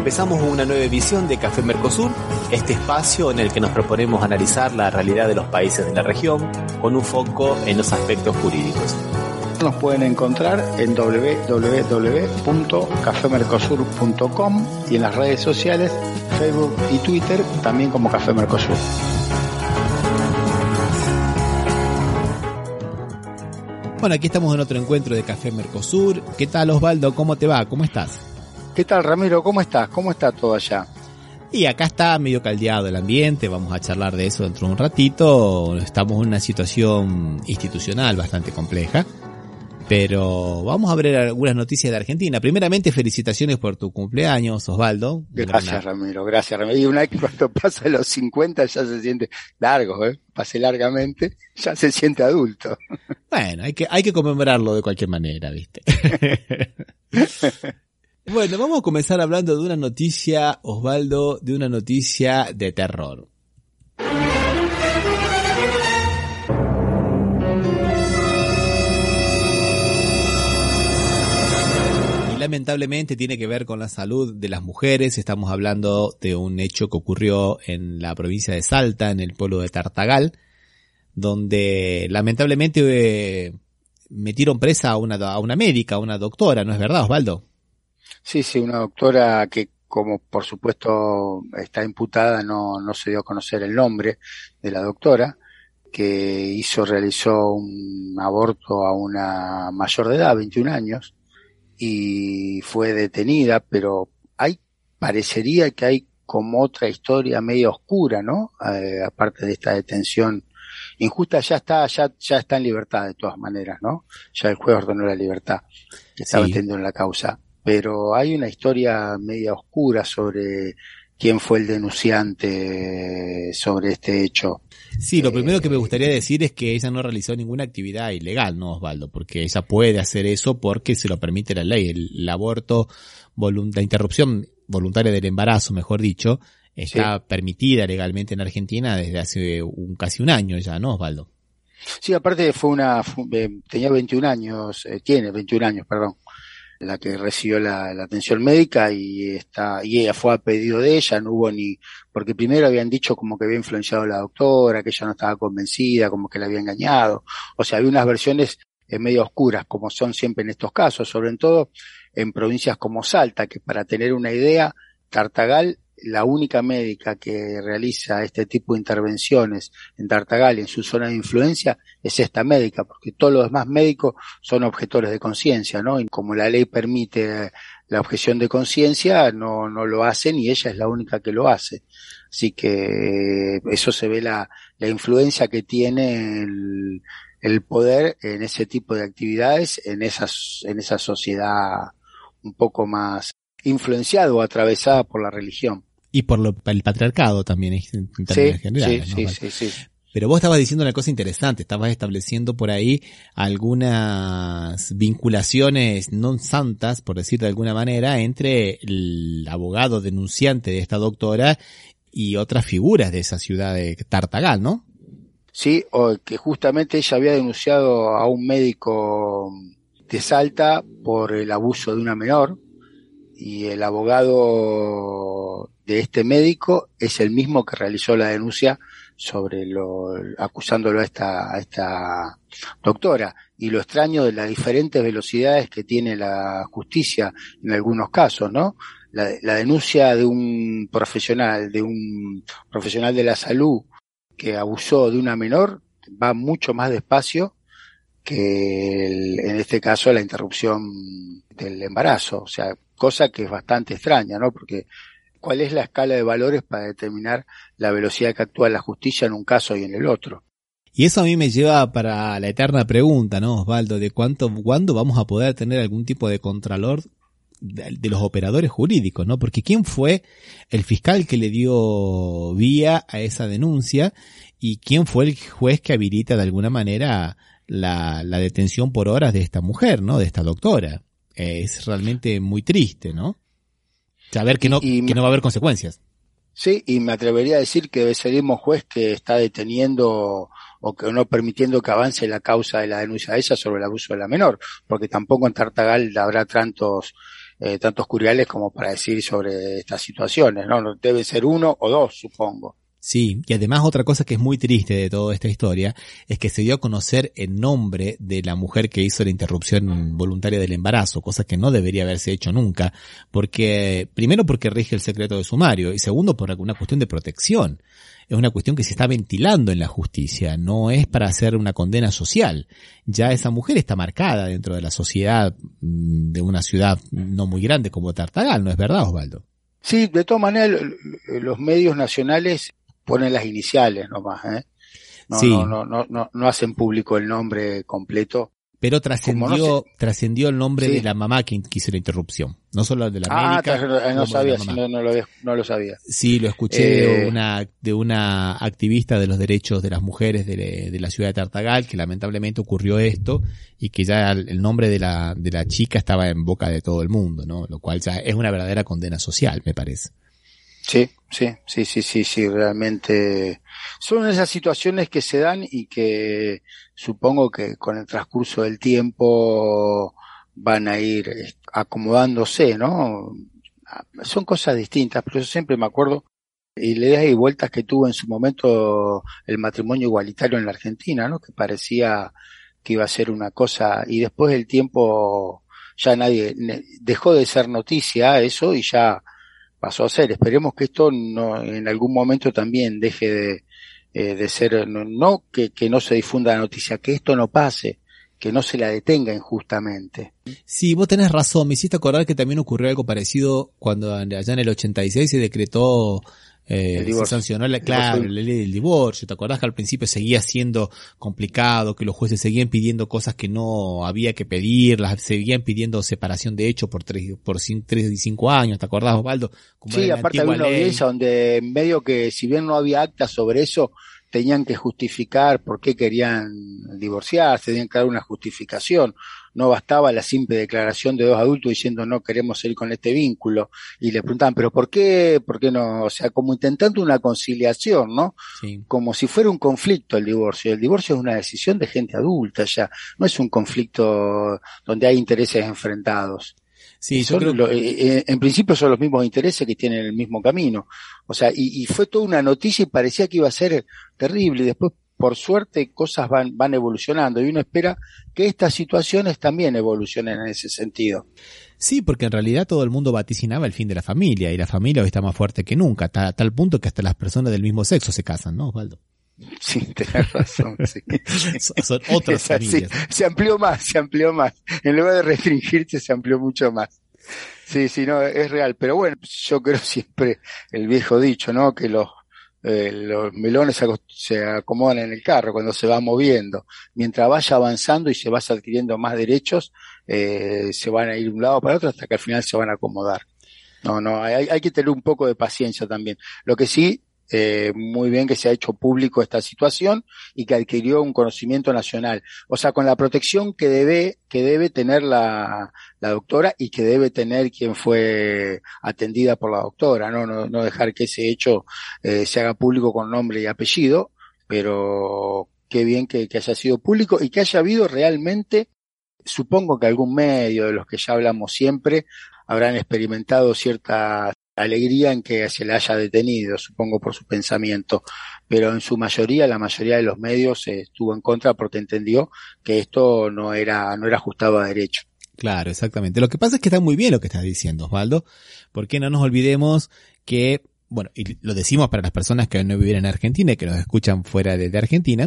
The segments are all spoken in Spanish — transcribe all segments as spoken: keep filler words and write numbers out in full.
Empezamos una nueva edición de Café Mercosur, este espacio en el que nos proponemos analizar la realidad de los países de la región con un foco en los aspectos jurídicos. Nos pueden encontrar en doble u doble u doble u punto café mercosur punto com y en las redes sociales, Facebook y Twitter, también como Café Mercosur. Bueno, aquí estamos en otro encuentro de Café Mercosur. ¿Qué tal, Osvaldo? ¿Cómo te va? ¿Cómo estás? ¿Qué tal, Ramiro? ¿Cómo estás? ¿Cómo está todo allá? Y acá está medio caldeado el ambiente, vamos a charlar de eso dentro de un ratito. Estamos en una situación institucional bastante compleja, pero vamos a ver algunas noticias de Argentina. Primeramente, felicitaciones por tu cumpleaños, Osvaldo. Gracias, Ramiro, gracias, Ramiro. Y una vez que cuando pasa los cincuenta ya se siente largo, ¿eh? Pasé largamente, ya se siente adulto. Bueno, hay que, hay que conmemorarlo de cualquier manera, ¿viste? Bueno, vamos a comenzar hablando de una noticia, Osvaldo, de una noticia de terror. Y lamentablemente tiene que ver con la salud de las mujeres. Estamos hablando de un hecho que ocurrió en la provincia de Salta, en el pueblo de Tartagal, donde lamentablemente eh, metieron presa a una, a una médica, a una doctora, ¿no es verdad, Osvaldo? Sí, sí, una doctora que, como por supuesto está imputada, no, no se dio a conocer el nombre de la doctora, que hizo, realizó un aborto a una mayor de edad, veintiún años, y fue detenida, pero hay, parecería que hay como otra historia medio oscura, ¿no? Eh, aparte de esta detención injusta, ya está, ya, ya está en libertad de todas maneras, ¿no? Ya el juez ordenó la libertad, que estaba Sí. entendiendo en la causa. Pero hay una historia media oscura sobre quién fue el denunciante sobre este hecho. Sí, lo eh, primero que me gustaría decir es que ella no realizó ninguna actividad ilegal, ¿no, Osvaldo? Porque ella puede hacer eso porque se lo permite la ley. El, el aborto, volunt- la interrupción voluntaria del embarazo, mejor dicho, está Sí. permitida legalmente en Argentina desde hace un, casi un año ya, ¿no, Osvaldo? Sí, aparte fue una, fue, eh, tenía veintiún años, eh, tiene veintiún años, perdón, la que recibió la, la atención médica y está, y ella fue a pedido de ella, no hubo ni, porque primero habían dicho como que había influenciado a la doctora, que ella no estaba convencida, como que la había engañado, o sea, había unas versiones eh, medio oscuras, como son siempre en estos casos, sobre todo en provincias como Salta, que para tener una idea, Tartagal, la única médica que realiza este tipo de intervenciones en Tartagal y en su zona de influencia es esta médica, porque todos los demás médicos son objetores de conciencia, ¿no? Y como la ley permite la objeción de conciencia, no, no lo hacen y ella es la única que lo hace. Así que eh, eso se ve la, la influencia que tiene el, el poder en ese tipo de actividades, en esas, en esa sociedad un poco más influenciada o atravesada por la religión. Y por lo, el patriarcado también en términos Sí, generales, sí, ¿no? sí, sí, sí. Pero vos estabas diciendo una cosa interesante, estabas estableciendo por ahí algunas vinculaciones no santas, por decir de alguna manera, entre el abogado denunciante de esta doctora y otras figuras de esa ciudad de Tartagal, ¿no? Sí, o que justamente ella había denunciado a un médico de Salta por el abuso de una menor, y el abogado de este médico es el mismo que realizó la denuncia sobre lo, acusándolo a esta, a esta doctora. Y lo extraño de las diferentes velocidades que tiene la justicia en algunos casos, ¿no? La, la denuncia de un profesional, de un profesional de la salud que abusó de una menor va mucho más despacio que el, en este caso la interrupción del embarazo, o sea, cosa que es bastante extraña, ¿no? Porque ¿cuál es la escala de valores para determinar la velocidad que actúa la justicia en un caso y en el otro? Y eso a mí me lleva para la eterna pregunta, ¿no, Osvaldo? De cuánto, cuándo vamos a poder tener algún tipo de contralor de, de los operadores jurídicos, ¿no? Porque ¿quién fue el fiscal que le dio vía a esa denuncia? ¿Y quién fue el juez que habilita de alguna manera la, la detención por horas de esta mujer, ¿no? De esta doctora. Eh, es realmente muy triste, ¿no? Saber que no, y, y, que no va a haber consecuencias. Sí, y me atrevería a decir que debe ser el mismo juez que está deteniendo o que no permitiendo que avance la causa de la denuncia de ella sobre el abuso de la menor, porque tampoco en Tartagal habrá tantos eh, tantos curiales como para decir sobre estas situaciones, ¿no? Deben ser uno o dos, supongo. Sí, y además otra cosa que es muy triste de toda esta historia es que se dio a conocer el nombre de la mujer que hizo la interrupción voluntaria del embarazo, cosa que no debería haberse hecho nunca, porque primero porque rige el secreto de sumario y segundo por una cuestión de protección. Es una cuestión que se está ventilando en la justicia, no es para hacer una condena social. Ya esa mujer está marcada dentro de la sociedad de una ciudad no muy grande como Tartagal, ¿no es verdad, Osvaldo? Sí, de todas maneras los medios nacionales ponen las iniciales nomás, ¿eh? No, sí. no, no, no, no, no hacen público el nombre completo. Pero trascendió, no trascendió el nombre sí. de la mamá que hizo la interrupción. No solo el de la ah, médica. Ah, no sabía, sí, no, no, lo, no lo sabía. Sí, lo escuché eh, de una, de una activista de los derechos de las mujeres de, de la ciudad de Tartagal, que lamentablemente ocurrió esto, y que ya el, el nombre de la, de la chica estaba en boca de todo el mundo, ¿no? Lo cual ya es una verdadera condena social, me parece. Sí, sí, sí, sí, sí, sí, realmente son esas situaciones que se dan y que supongo que con el transcurso del tiempo van a ir acomodándose, ¿no? Son cosas distintas, pero yo siempre me acuerdo y le das y vueltas que tuvo en su momento el matrimonio igualitario en la Argentina, ¿no? Que parecía que iba a ser una cosa y después del tiempo ya nadie dejó de ser noticia eso y ya pasó a ser. Esperemos que esto no en algún momento también deje de, eh, de ser, no, no que, que no se difunda la noticia, que esto no pase, que no se la detenga injustamente. Sí, vos tenés razón, me hiciste acordar que también ocurrió algo parecido cuando allá en el ochenta y seis se decretó Eh, se sancionó la, claro, la ley del divorcio. ¿Te acordás que al principio seguía siendo complicado, que los jueces seguían pidiendo cosas que no había que pedirlas, seguían pidiendo separación de hecho por tres, por cinco, tres y cinco años? ¿Te acordás, Osvaldo? Como sí, aparte había una audiencia donde en medio que si bien no había acta sobre eso, tenían que justificar por qué querían divorciarse, tenían que dar una justificación. No bastaba la simple declaración de dos adultos diciendo no queremos seguir con este vínculo. Y le preguntaban, ¿pero por qué? ¿Por qué no? O sea, como intentando una conciliación, ¿no? Sí. Como si fuera un conflicto el divorcio. El divorcio es una decisión de gente adulta ya. No es un conflicto donde hay intereses enfrentados. Sí, son, yo creo... lo, eh, en principio son los mismos intereses que tienen el mismo camino. O sea, y, y fue toda una noticia y parecía que iba a ser terrible. Y después, por suerte, cosas van, van evolucionando y uno espera que estas situaciones también evolucionen en ese sentido. Sí, porque en realidad todo el mundo vaticinaba el fin de la familia y la familia hoy está más fuerte que nunca, a, a tal punto que hasta las personas del mismo sexo se casan, ¿no, Osvaldo? Sí, tenés razón, sí. son, son otras familias. Sí, se amplió más, se amplió más. En lugar de restringirse, se amplió mucho más. Sí, sí, no, es real. Pero bueno, yo creo siempre el viejo dicho, ¿no? Que los Eh, los melones se, se acomodan en el carro cuando se va moviendo. Mientras vaya avanzando y se vas adquiriendo más derechos, eh, se van a ir de un lado para otro hasta que al final se van a acomodar. No, no, hay, hay que tener un poco de paciencia también. Lo que sí, eh, muy bien que se ha hecho público esta situación y que adquirió un conocimiento nacional. O sea, con la protección que debe, que debe tener la, la doctora y que debe tener quien fue atendida por la doctora, no, no, no dejar que ese hecho eh, se haga público con nombre y apellido, pero qué bien que, que haya sido público y que haya habido realmente, supongo que algún medio de los que ya hablamos siempre habrán experimentado cierta alegría en que se le haya detenido, supongo por su pensamiento, pero en su mayoría, la mayoría de los medios eh, estuvo en contra porque entendió que esto no era, no era ajustado a derecho. Claro, exactamente. Lo que pasa es que está muy bien lo que estás diciendo, Osvaldo, porque no nos olvidemos que, bueno, y lo decimos para las personas que no viven en Argentina y que nos escuchan fuera de, de Argentina,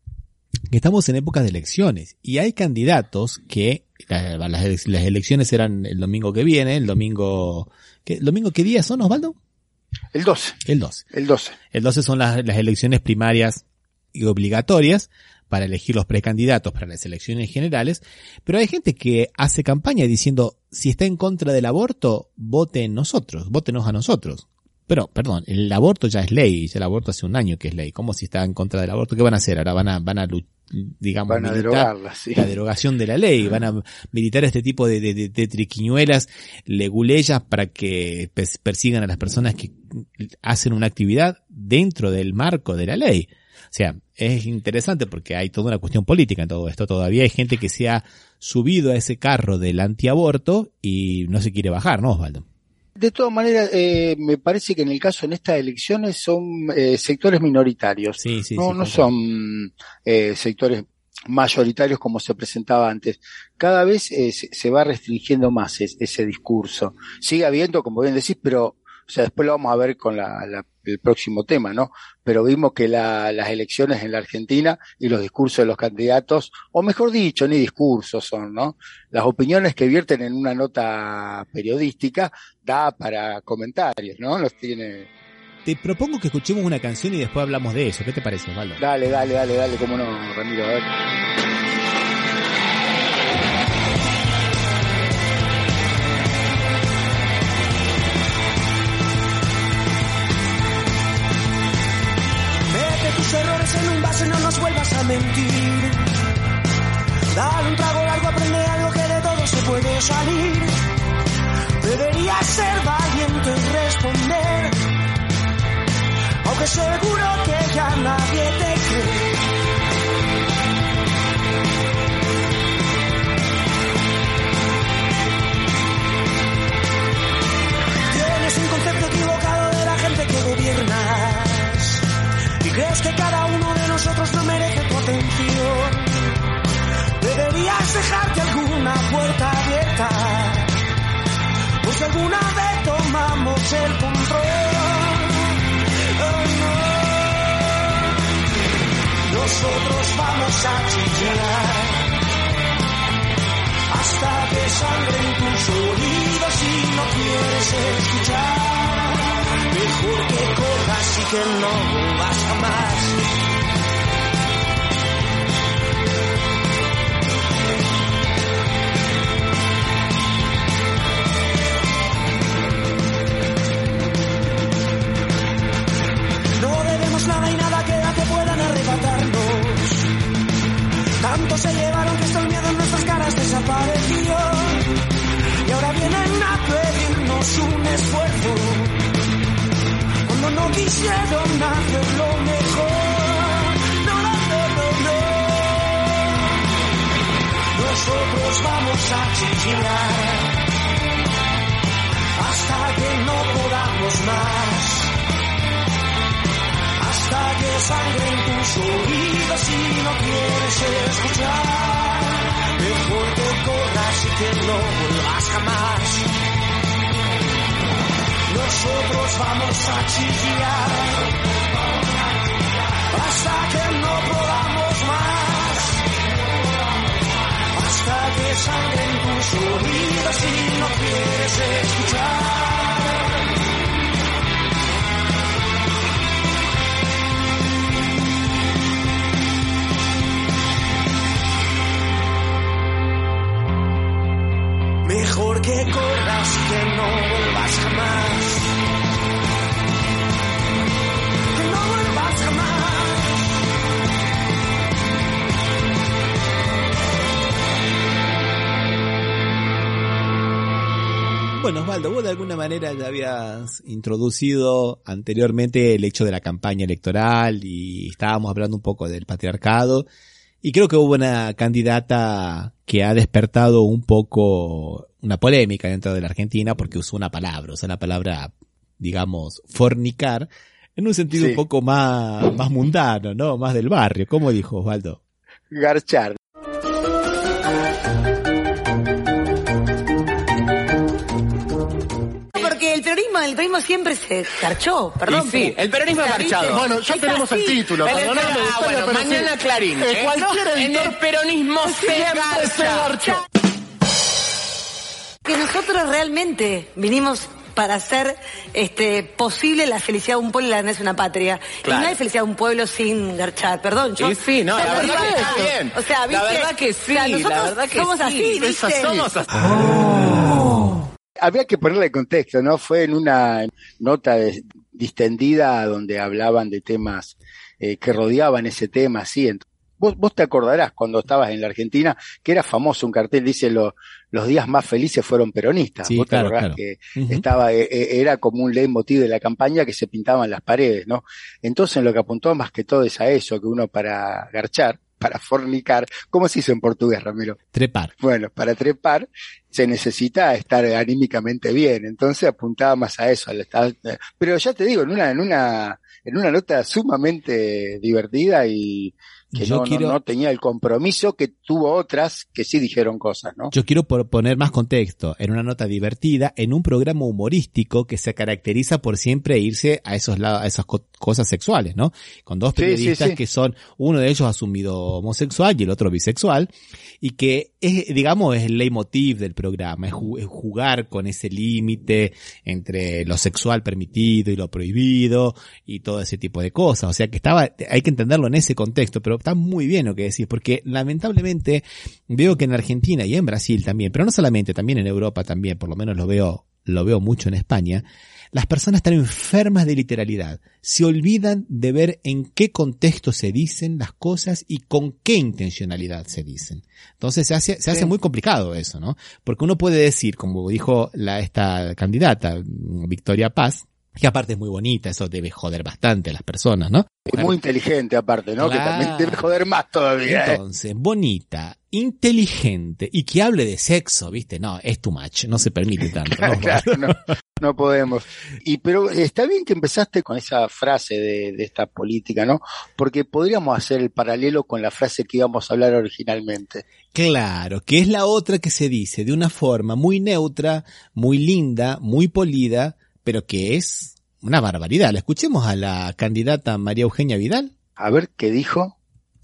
que estamos en épocas de elecciones y hay candidatos que la, las, las elecciones serán el domingo que viene, el domingo, ¿qué, el domingo qué día son, Osvaldo? El doce. El doce. El doce. El doce son las, las elecciones primarias y obligatorias para elegir los precandidatos para las elecciones generales, pero hay gente que hace campaña diciendo, si está en contra del aborto, vote en nosotros, votenos a nosotros. Pero, perdón, el aborto ya es ley, ya el aborto hace un año que es ley. ¿Cómo si está en contra del aborto? ¿Qué van a hacer? Ahora van a, van a, digamos, van a derogarla, sí. La derogación de la ley, van a militar este tipo de, de, de, de triquiñuelas, leguleyas para que persigan a las personas que hacen una actividad dentro del marco de la ley. O sea, es interesante porque hay toda una cuestión política en todo esto. Todavía hay gente que se ha subido a ese carro del antiaborto y no se quiere bajar, ¿no, Osvaldo? De todas maneras, eh, me parece que en el caso en estas elecciones son eh, sectores minoritarios. Sí, sí, no, sí, no son eh, sectores mayoritarios como se presentaba antes. Cada vez eh, se, se va restringiendo más es, ese discurso. Sigue habiendo, como bien decís, pero, o sea, después lo vamos a ver con la, la, el próximo tema, ¿no? Pero vimos que la, las elecciones en la Argentina y los discursos de los candidatos, o mejor dicho, ni discursos son, ¿no? Las opiniones que vierten en una nota periodística da para comentarios, ¿no? Los tiene... Te propongo que escuchemos una canción y después hablamos de eso. ¿Qué te parece, Osvaldo? Dale, dale, dale, dale, cómo no, Ramiro, a ver. Mete tus errores en un vaso y no nos vuelvas a mentir. Dale un trago largo, aprende algo que de todo se puede salir. Deberías ser valiente y responder, aunque seguro que ya nadie te cree. Tienes un concepto equivocado de la gente que gobiernas y crees que cada uno de nosotros no merece tu atención. Deberías dejarte alguna puerta abierta, pues si alguna vez tomamos el control, nosotros vamos a chillar hasta que sangren tus oídos y no quieres escuchar. Mejor que corras y que no vuelvas jamás. No debemos nada y nada queda que puedan arrebatarnos. Tanto se llevaron que hasta el miedo en nuestras caras desapareció. Y ahora vienen a pedirnos un esfuerzo, cuando no quisieron hacerlo mejor. No, no, no, no, no. Nosotros vamos a chillar hasta que no podamos más. Hasta que sangren tus oídos y no quieres escuchar. Mejor que corras y que no vuelvas jamás. Nosotros vamos a chillar hasta que no podamos más. Hasta que sangren tus oídos y no quieres escuchar. Mejor que corras y que no vuelvas jamás. Que no vuelvas jamás. Bueno, Osvaldo, vos de alguna manera ya habías introducido anteriormente el hecho de la campaña electoral y estábamos hablando un poco del patriarcado. Y creo que hubo una candidata que ha despertado un poco una polémica dentro de la Argentina porque usó una palabra, usó una palabra, digamos, fornicar, en un sentido sí. un poco más, más mundano, ¿no? Más del barrio. ¿Cómo dijo, Osvaldo? Garchar. Porque el peronismo, el peronismo siempre se garchó, perdón. Y sí, el peronismo es garchado. Bueno, ya tenemos el título. El, perdóname, ah, bueno, pero mañana sí. Clarín. Eh, ¿eh? cualquier En editor el peronismo se garcha. se garchó. Que nosotros realmente vinimos para hacer este posible la felicidad de un pueblo y la grandeza de una patria. Claro. Y no hay felicidad de un pueblo sin garchar, perdón. Yo, Sí, sí, no, la pero verdad digo, que está bien. O sea, ¿viste? La verdad que sí, O sea, nosotros la verdad que somos sí. así, ¿viste? Es así. Somos así. Había que ponerle contexto, ¿no? Fue en una nota de, distendida donde hablaban de temas eh, que rodeaban ese tema, así. vos, vos te acordarás cuando estabas en la Argentina que era famoso un cartel, dice lo, los días más felices fueron peronistas. Sí, vos te claro, acordás claro. que Uh-huh. estaba, eh, era como un leitmotiv de la campaña que se pintaban las paredes, ¿no? Entonces lo que apuntó más que todo es a eso, que uno para garchar, para fornicar, ¿cómo se hizo en portugués, Ramiro? Trepar. Bueno, para trepar se necesita estar anímicamente bien, entonces apuntaba más a eso, al estar, pero ya te digo, en una, en una, en una nota sumamente divertida y que Yo no, quiero- no, no tenía el compromiso que tuvo otras que sí dijeron cosas, ¿no? Yo quiero por poner más contexto, en una nota divertida, en un programa humorístico que se caracteriza por siempre irse a esos lados, a esas co- cosas sexuales, ¿no? Con dos Sí, sí, periodistas sí. que son, uno de ellos asumido homosexual y el otro bisexual, y que es, digamos, es el leitmotiv del programa, es, ju- es jugar con ese límite entre lo sexual permitido y lo prohibido y todo ese tipo de cosas. O sea que estaba, hay que entenderlo en ese contexto, pero está muy bien lo que decís, porque lamentablemente veo que en Argentina y en Brasil también, pero no solamente, también en Europa también, por lo menos lo veo, lo veo mucho en España, las personas están enfermas de literalidad. Se olvidan de ver en qué contexto se dicen las cosas y con qué intencionalidad se dicen. Entonces se hace, se hace Sí. muy complicado eso, ¿no? Porque uno puede decir, como dijo la, esta candidata, Victoria Paz, que aparte es muy bonita, eso debe joder bastante a las personas, ¿no? Y muy inteligente aparte, ¿no? Claro. Que también debe joder más todavía, ¿eh? Entonces, bonita, inteligente y que hable de sexo, ¿viste? No, es too much, no se permite tanto. ¿no? Claro, no, no podemos. Y pero está bien que empezaste con esa frase de, de esta política, ¿no? Porque podríamos hacer el paralelo con la frase que íbamos a hablar originalmente. Claro, que es la otra que se dice de una forma muy neutra, muy linda, muy polida, pero que es una barbaridad. La escuchemos a la candidata María Eugenia Vidal. A ver qué dijo.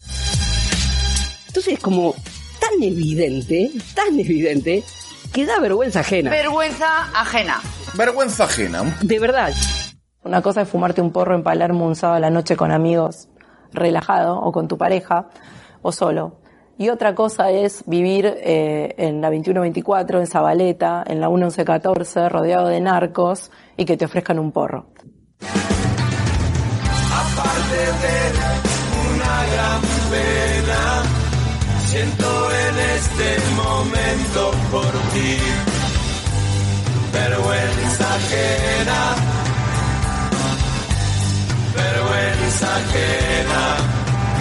Entonces es como tan evidente, tan evidente, que da vergüenza ajena. Vergüenza ajena. Vergüenza ajena. De verdad. Una cosa es fumarte un porro en Palermo un sábado a la noche con amigos, relajado, o con tu pareja, o solo. Y otra cosa es vivir eh, en la veintiuno veinticuatro, en Zabaleta, en la once catorce, rodeado de narcos, y que te ofrezcan un porro. Aparte de una gran pena, siento en este momento por ti vergüenza ajena, vergüenza ajena.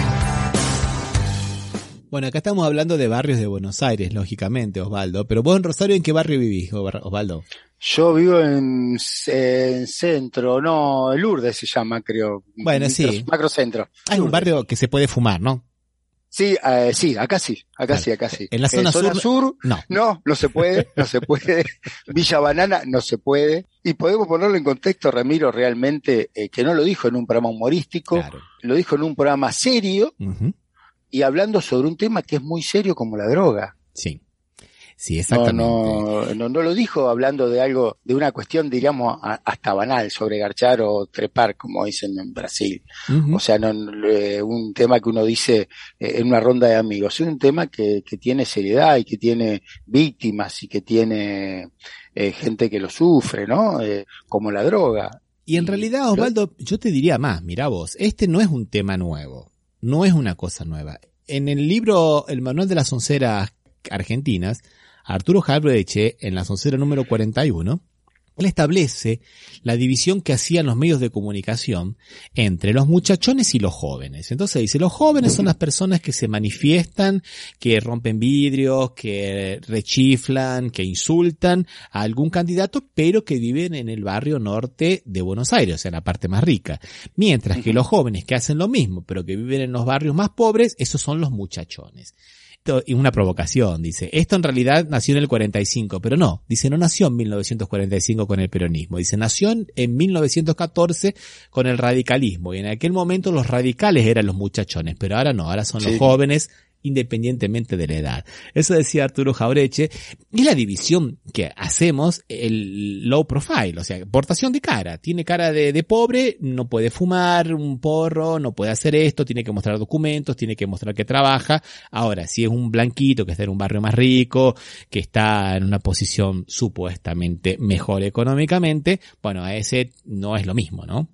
Bueno, acá estamos hablando de barrios de Buenos Aires, lógicamente, Osvaldo. Pero vos en Rosario, ¿en qué barrio vivís, Osvaldo? Yo vivo en, en centro, no, Lourdes se llama, creo. Bueno, Micro, sí. Macrocentro. Hay un barrio que se puede fumar, ¿no? Sí, eh, sí, acá sí, acá Claro. sí, acá sí. En la zona Eh, zona sur, sur, no. no, no se puede, no se puede. Villa Banana, no se puede. Y podemos ponerlo en contexto, Ramiro, realmente, eh, que no lo dijo en un programa humorístico, Claro. lo dijo en un programa serio Ujú. y hablando sobre un tema que es muy serio como la droga. Sí. Sí, No, exactamente. no, no, no lo dijo hablando de algo, de una cuestión, diríamos, a- hasta banal, sobre garchar o trepar, como dicen en Brasil. Ujú. O sea, no, no, eh, un tema que uno dice eh, en una ronda de amigos, es un tema que, que tiene seriedad y que tiene víctimas y que tiene eh, gente que lo sufre, ¿no? Eh, como la droga. Y en realidad, Osvaldo, yo te diría más, mira vos, este no es un tema nuevo, no es una cosa nueva. En el libro El Manual de las Onceras Argentinas, Arturo Jalbreche, en la soncera número cuarenta y uno, él establece la división que hacían los medios de comunicación entre los muchachones y los jóvenes. Entonces dice, los jóvenes son las personas que se manifiestan, que rompen vidrios, que rechiflan, que insultan a algún candidato, pero que viven en el barrio norte de Buenos Aires, o sea, en la parte más rica. Mientras que los jóvenes que hacen lo mismo, pero que viven en los barrios más pobres, esos son los muchachones. Y una provocación, dice, esto en realidad nació en el cuarenta y cinco, pero no, dice, no nació en mil novecientos cuarenta y cinco con el peronismo, dice, nació en mil novecientos catorce con el radicalismo, y en aquel momento los radicales eran los muchachones, pero ahora no, ahora son Sí. los jóvenes, independientemente de la edad. Eso decía Arturo Jaureche, y la división que hacemos, el low profile, o sea, portación de cara, tiene cara de, de pobre, no puede fumar un porro, no puede hacer esto, tiene que mostrar documentos, tiene que mostrar que trabaja. Ahora, si es un blanquito que está en un barrio más rico, que está en una posición supuestamente mejor económicamente, bueno, a ese no es lo mismo, ¿no?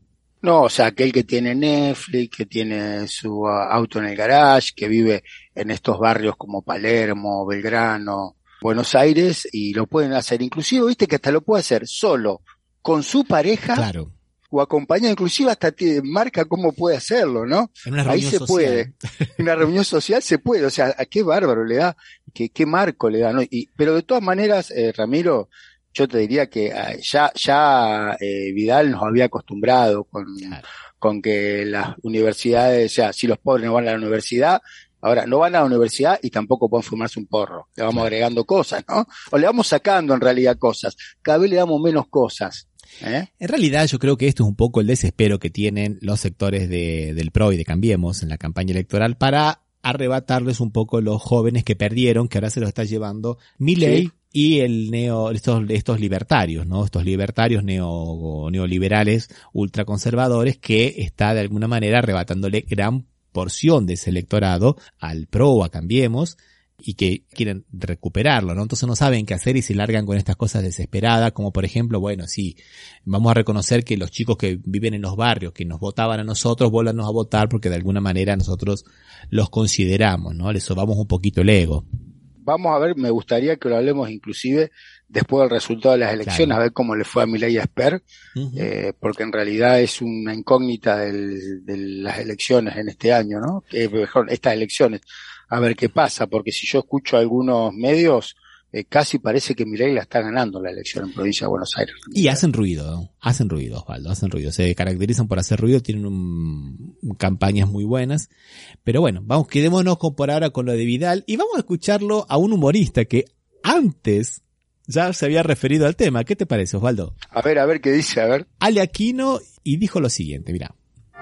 No, o sea, aquel que tiene Netflix, que tiene su uh, auto en el garage, que vive en estos barrios como Palermo, Belgrano, Buenos Aires, y lo pueden hacer. Inclusive, viste que hasta lo puede hacer solo, con su pareja, claro, o acompañado, inclusive hasta te marca cómo puede hacerlo, ¿no? En una Ahí reunión se social. puede. En una reunión social se puede, o sea, a qué bárbaro le da, qué, qué marco le da, ¿no? Y, pero de todas maneras, eh, Ramiro, yo te diría que eh, ya, ya eh, Vidal nos había acostumbrado con, claro. con que las universidades, o sea, si los pobres no van a la universidad, ahora no van a la universidad y tampoco pueden fumarse un porro. Le vamos claro. agregando cosas, ¿no? O le vamos sacando en realidad cosas. Cada vez le damos menos cosas. ¿Eh? En realidad yo creo que esto es un poco el desespero que tienen los sectores de, del P R O y de Cambiemos en la campaña electoral para arrebatarles un poco los jóvenes que perdieron, que ahora se los está llevando Milei. Sí. Y el neo, estos, estos libertarios, ¿no? Estos libertarios neo, neoliberales, ultraconservadores, que está de alguna manera arrebatándole gran porción de ese electorado al P R O, a Cambiemos, y que quieren recuperarlo, ¿no? Entonces no saben qué hacer y se largan con estas cosas desesperadas, como por ejemplo, bueno, sí, vamos a reconocer que los chicos que viven en los barrios, que nos votaban a nosotros, vuélvanos a votar porque de alguna manera nosotros los consideramos, ¿no? Les sobamos un poquito el ego. Vamos a ver, me gustaría que lo hablemos inclusive después del resultado de las elecciones, claro. a ver cómo le fue a Milei Esper, uh-huh. eh, porque en realidad es una incógnita del, de las elecciones en este año, ¿no? Que mejor estas elecciones, a ver qué pasa, porque si yo escucho algunos medios, eh, casi parece que Milei la está ganando la elección en provincia de Buenos Aires. Y hacen ruido, hacen ruido, Osvaldo, hacen ruido. Se caracterizan por hacer ruido, tienen un, campañas muy buenas. Pero bueno, vamos, quedémonos con, por ahora con lo de Vidal y vamos a escucharlo a un humorista que antes ya se había referido al tema. ¿Qué te parece, Osvaldo? A ver, a ver qué dice, a ver. Ale Aquino, y dijo lo siguiente, mirá.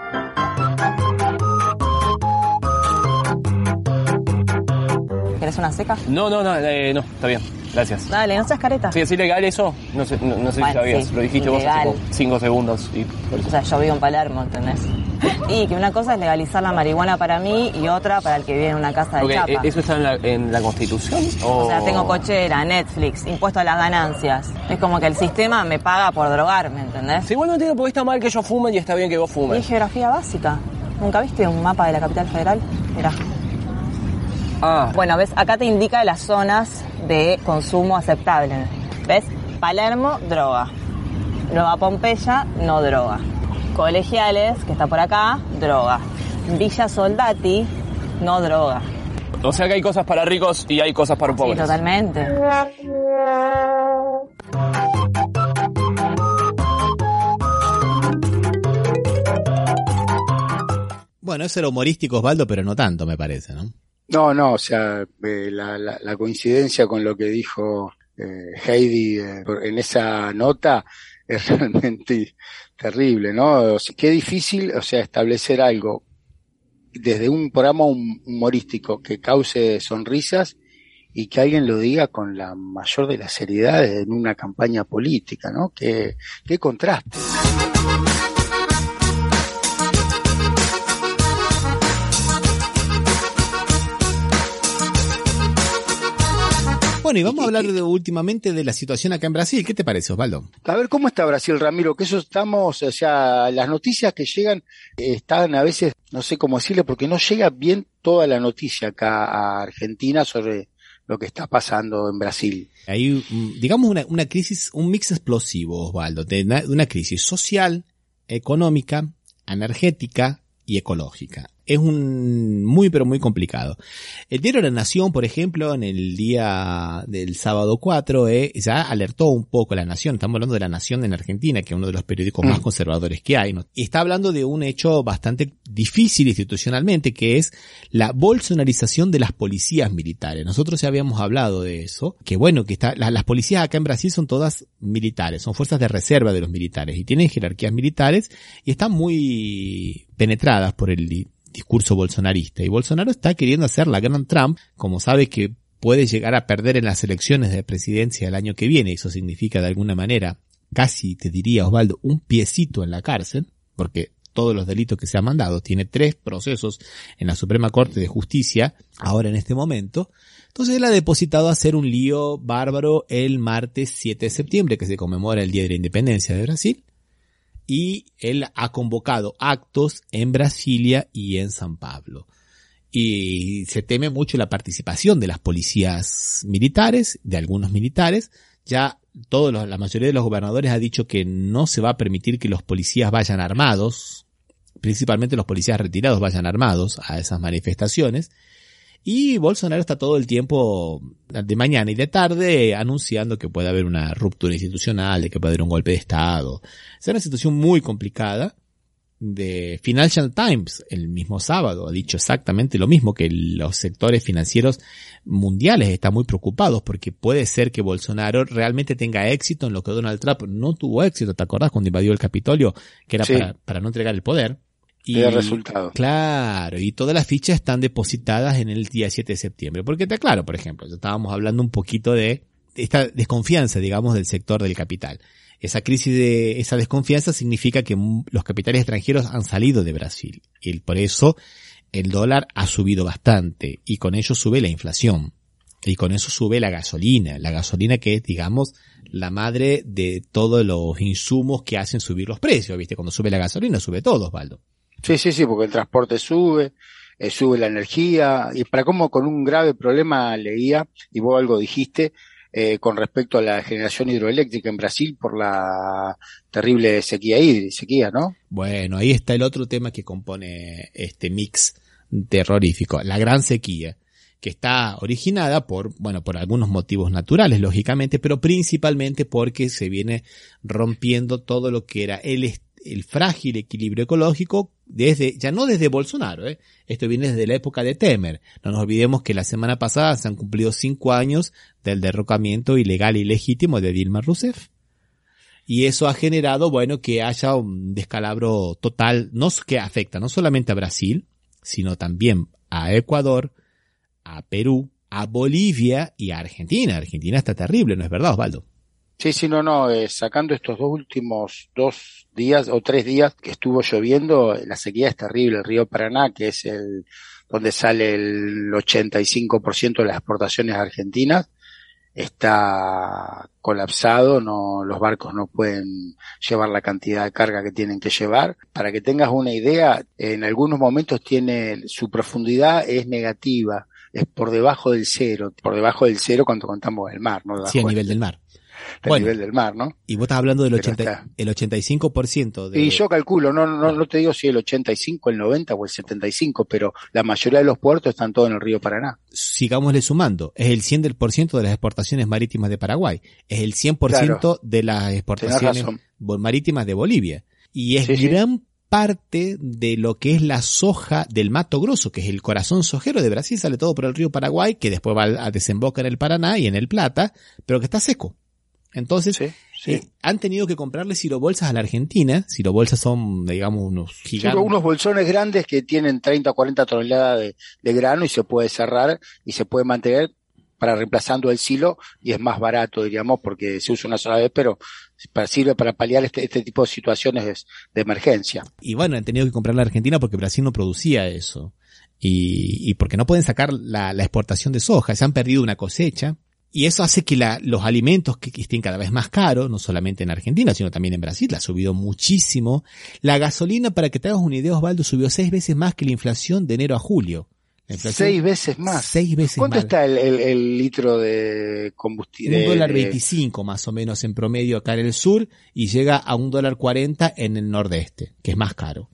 ¿Querés una seca? No, no, no, eh, no, está bien, gracias. Dale, no seas careta. Sí, ¿es ilegal eso? No sé, no, no sé bueno, si sabías, sí, lo dijiste ilegal. Vos hace como cinco segundos. Y por eso. O sea, yo vivo en Palermo, ¿entendés? Y que una cosa es legalizar la marihuana para mí y otra para el que vive en una casa de okay, chapa. ¿Eso está en la, en la Constitución? O... o sea, tengo cochera, Netflix, impuesto a las ganancias. Es como que el sistema me paga por drogarme, ¿entendés? Sí, igual no entiendo por qué está mal que yo fume y está bien que vos fumes. Y geografía básica. ¿Nunca viste un mapa de la capital federal? Mirá. Ah. Bueno, ves, acá te indica las zonas de consumo aceptable. ¿Ves? Palermo, droga. Nueva Pompeya, no droga. Colegiales, que está por acá, droga. Villa Soldati, no droga. O sea que hay cosas para ricos y hay cosas para pobres. Sí, totalmente. Bueno, eso era humorístico, Osvaldo, pero no tanto, me parece, ¿no? No, no, o sea, eh, la, la, la coincidencia con lo que dijo eh, Heidi eh, en esa nota es realmente terrible, ¿no? O sea, qué difícil, o sea, establecer algo desde un programa humorístico que cause sonrisas y que alguien lo diga con la mayor de las seriedades en una campaña política, ¿no? Qué, qué contraste. Bueno, y vamos a hablar de, últimamente de la situación acá en Brasil. ¿Qué te parece, Osvaldo? A ver, ¿cómo está Brasil, Ramiro? Que eso estamos, o sea, las noticias que llegan eh, están a veces, no sé cómo decirle, porque no llega bien toda la noticia acá a Argentina sobre lo que está pasando en Brasil. Hay, digamos, una, una crisis, un mix explosivo, Osvaldo, de una, de una crisis social, económica, energética y ecológica. Es un muy pero muy complicado. El diario La Nación, por ejemplo, en el día del sábado cuatro, eh, ya alertó un poco a La Nación. Estamos hablando de La Nación en Argentina, que es uno de los periódicos más conservadores que hay, ¿no? Y está hablando de un hecho bastante difícil institucionalmente, que es la bolsonarización de las policías militares. Nosotros ya habíamos hablado de eso, que bueno, que está, la, las policías acá en Brasil son todas militares, son fuerzas de reserva de los militares y tienen jerarquías militares y están muy penetradas por el discurso bolsonarista. Y Bolsonaro está queriendo hacer la gran Trump, como sabe que puede llegar a perder en las elecciones de presidencia el año que viene. Eso significa de alguna manera, casi te diría, Osvaldo, un piecito en la cárcel, porque todos los delitos que se han mandado, tiene tres procesos en la Suprema Corte de Justicia, ahora en este momento. Entonces él ha depositado a hacer un lío bárbaro el martes siete de septiembre, que se conmemora el Día de la Independencia de Brasil. y él ha convocado actos en Brasilia y en San Pablo. Y se teme mucho la participación de las policías militares, de algunos militares. Ya todos los, la mayoría de los gobernadores ha dicho que no se va a permitir que los policías vayan armados, principalmente los policías retirados vayan armados a esas manifestaciones. Y Bolsonaro está todo el tiempo, de mañana y de tarde, anunciando que puede haber una ruptura institucional, de que puede haber un golpe de Estado. Es una situación muy complicada. De Financial Times, el mismo sábado, ha dicho exactamente lo mismo, que los sectores financieros mundiales están muy preocupados porque puede ser que Bolsonaro realmente tenga éxito en lo que Donald Trump no tuvo éxito. ¿Te acordás cuando invadió el Capitolio? Que era sí. para, para no entregar el poder. Y el resultado. Claro, y todas las fichas están depositadas en el día siete de septiembre. Porque está claro, por ejemplo, ya estábamos hablando un poquito de esta desconfianza, digamos, del sector del capital. Esa crisis de, esa desconfianza significa que los capitales extranjeros han salido de Brasil. Y por eso el dólar ha subido bastante. Y con ello sube la inflación. Y con eso sube la gasolina. La gasolina que es, digamos, la madre de todos los insumos que hacen subir los precios. ¿Viste? Cuando sube la gasolina, sube todo, Osvaldo. Sí, sí, sí, porque el transporte sube, eh, sube la energía. Y para cómo con un grave problema leía, y vos algo dijiste, Eh, con respecto a la generación hidroeléctrica en Brasil por la terrible sequía hídrica, sequía, ¿no? Bueno, ahí está el otro tema que compone este mix terrorífico, la gran sequía, que está originada por, bueno, por algunos motivos naturales, lógicamente, pero principalmente porque se viene rompiendo todo lo que era el el frágil equilibrio ecológico desde, ya no desde Bolsonaro, ¿eh? Esto viene desde la época de Temer. No nos olvidemos que la semana pasada se han cumplido cinco años del derrocamiento ilegal y legítimo de Dilma Rousseff. Y eso ha generado, bueno, que haya un descalabro total, no que afecta no solamente a Brasil, sino también a Ecuador, a Perú, a Bolivia y a Argentina. Argentina está terrible, ¿no es verdad, Osvaldo? Sí, sí, no, no, eh, sacando estos dos últimos dos días o tres días que estuvo lloviendo, la sequía es terrible. El río Paraná, que es el donde sale el ochenta y cinco por ciento de las exportaciones argentinas, está colapsado, no, los barcos no pueden llevar la cantidad de carga que tienen que llevar. Para que tengas una idea, en algunos momentos tiene, su profundidad es negativa, es por debajo del cero, por debajo del cero cuando contamos el mar, ¿no? Sí, a nivel del mar. El bueno, nivel del mar, ¿no? Y vos estás hablando del ochenta, el ochenta y cinco por ciento de... Y yo calculo, no, no, no te digo si el ochenta y cinco, el noventa o el setenta y cinco, pero la mayoría de los puertos están todos en el río Paraná. Sigámosle sumando, es el cien por ciento de las exportaciones marítimas de Paraguay, es el cien por ciento claro, de las exportaciones marítimas de Bolivia, y es sí, gran sí. parte de lo que es la soja del Mato Grosso, que es el corazón sojero de Brasil, sale todo por el río Paraguay, que después va a desembocar en el Paraná y en el Plata, pero que está seco. Entonces, sí, sí. Eh, han tenido que comprarle sirobolsas a la Argentina. Sirobolsas son, digamos, unos gigantes. Sí, unos bolsones grandes que tienen treinta o cuarenta toneladas de, de grano y se puede cerrar y se puede mantener para reemplazando el silo y es más barato, diríamos, porque se usa una sola vez, pero para, sirve para paliar este, este tipo de situaciones de emergencia. Y bueno, han tenido que comprar la Argentina porque Brasil no producía eso. Y, y porque no pueden sacar la, la exportación de soja. Se han perdido una cosecha. Y eso hace que la, los alimentos que, que estén cada vez más caros, no solamente en Argentina, sino también en Brasil, ha subido muchísimo. La gasolina, para que te hagas una idea, Osvaldo, subió seis veces más que la inflación de enero a julio. La inflación, seis veces más. Seis veces ¿Cuánto más. está el, el, el litro de combustible? Un dólar veinticinco más o menos en promedio acá en el sur y llega a un dólar cuarenta en el nordeste, que es más caro.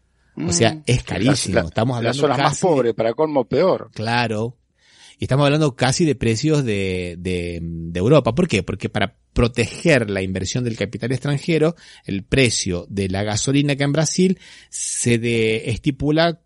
O sea, es carísimo. La, la, Estamos hablando las zonas más pobres, para colmo peor. Claro. Y estamos hablando casi de precios de, de, de Europa. ¿Por qué? Porque para proteger la inversión del capital extranjero, el precio de la gasolina acá en Brasil se de, estipula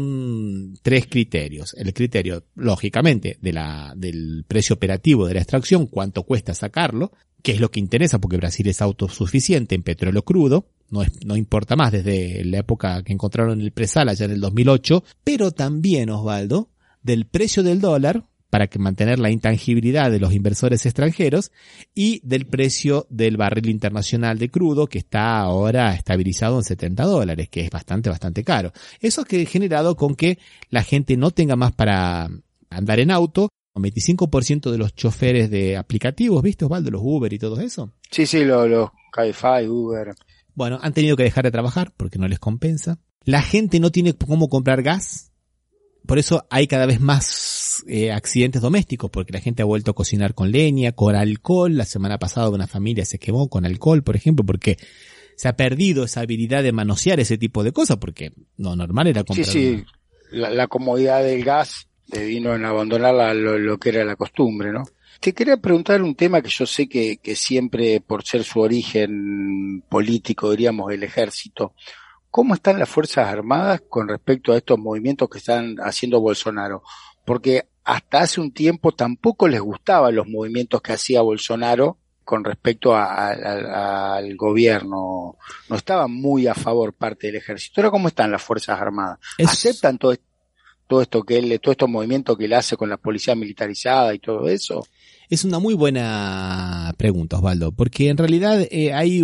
con tres criterios. El criterio, lógicamente, de la, del precio operativo de la extracción, cuánto cuesta sacarlo, que es lo que interesa porque Brasil es autosuficiente en petróleo crudo, no es, no importa más desde la época que encontraron el presal allá en el dos mil ocho, pero también, Osvaldo, del precio del dólar, para que mantener la intangibilidad de los inversores extranjeros, y del precio del barril internacional de crudo, que está ahora estabilizado en setenta dólares, que es bastante, bastante caro. Eso ha generado con que la gente no tenga más para andar en auto. Un veinticinco por ciento de los choferes de aplicativos, ¿viste, Osvaldo? Los Uber y todo eso. Sí, sí, los, los Cabify, Uber. Bueno, Bueno, han tenido que dejar de trabajar porque no les compensa. La gente no tiene cómo comprar gas. Por eso hay cada vez más eh, accidentes domésticos, porque la gente ha vuelto a cocinar con leña, con alcohol. La semana pasada una familia se quemó con alcohol, por ejemplo, porque se ha perdido esa habilidad de manosear ese tipo de cosas, porque lo normal era comprar. Sí, sí, la, la comodidad del gas vino en abandonar la, lo, lo que era la costumbre, ¿no? Te quería preguntar un tema que yo sé que, que siempre, por ser su origen político, diríamos, el ejército, ¿cómo están las Fuerzas Armadas con respecto a estos movimientos que están haciendo Bolsonaro? Porque hasta hace un tiempo tampoco les gustaban los movimientos que hacía Bolsonaro con respecto a, a, a, al gobierno. No estaban muy a favor parte del ejército. Ahora, ¿cómo están las Fuerzas Armadas? Es... ¿Aceptan todo, todo esto que él, todo estos movimientos que él hace con la policía militarizada y todo eso? Es una muy buena pregunta, Osvaldo, porque en realidad eh, hay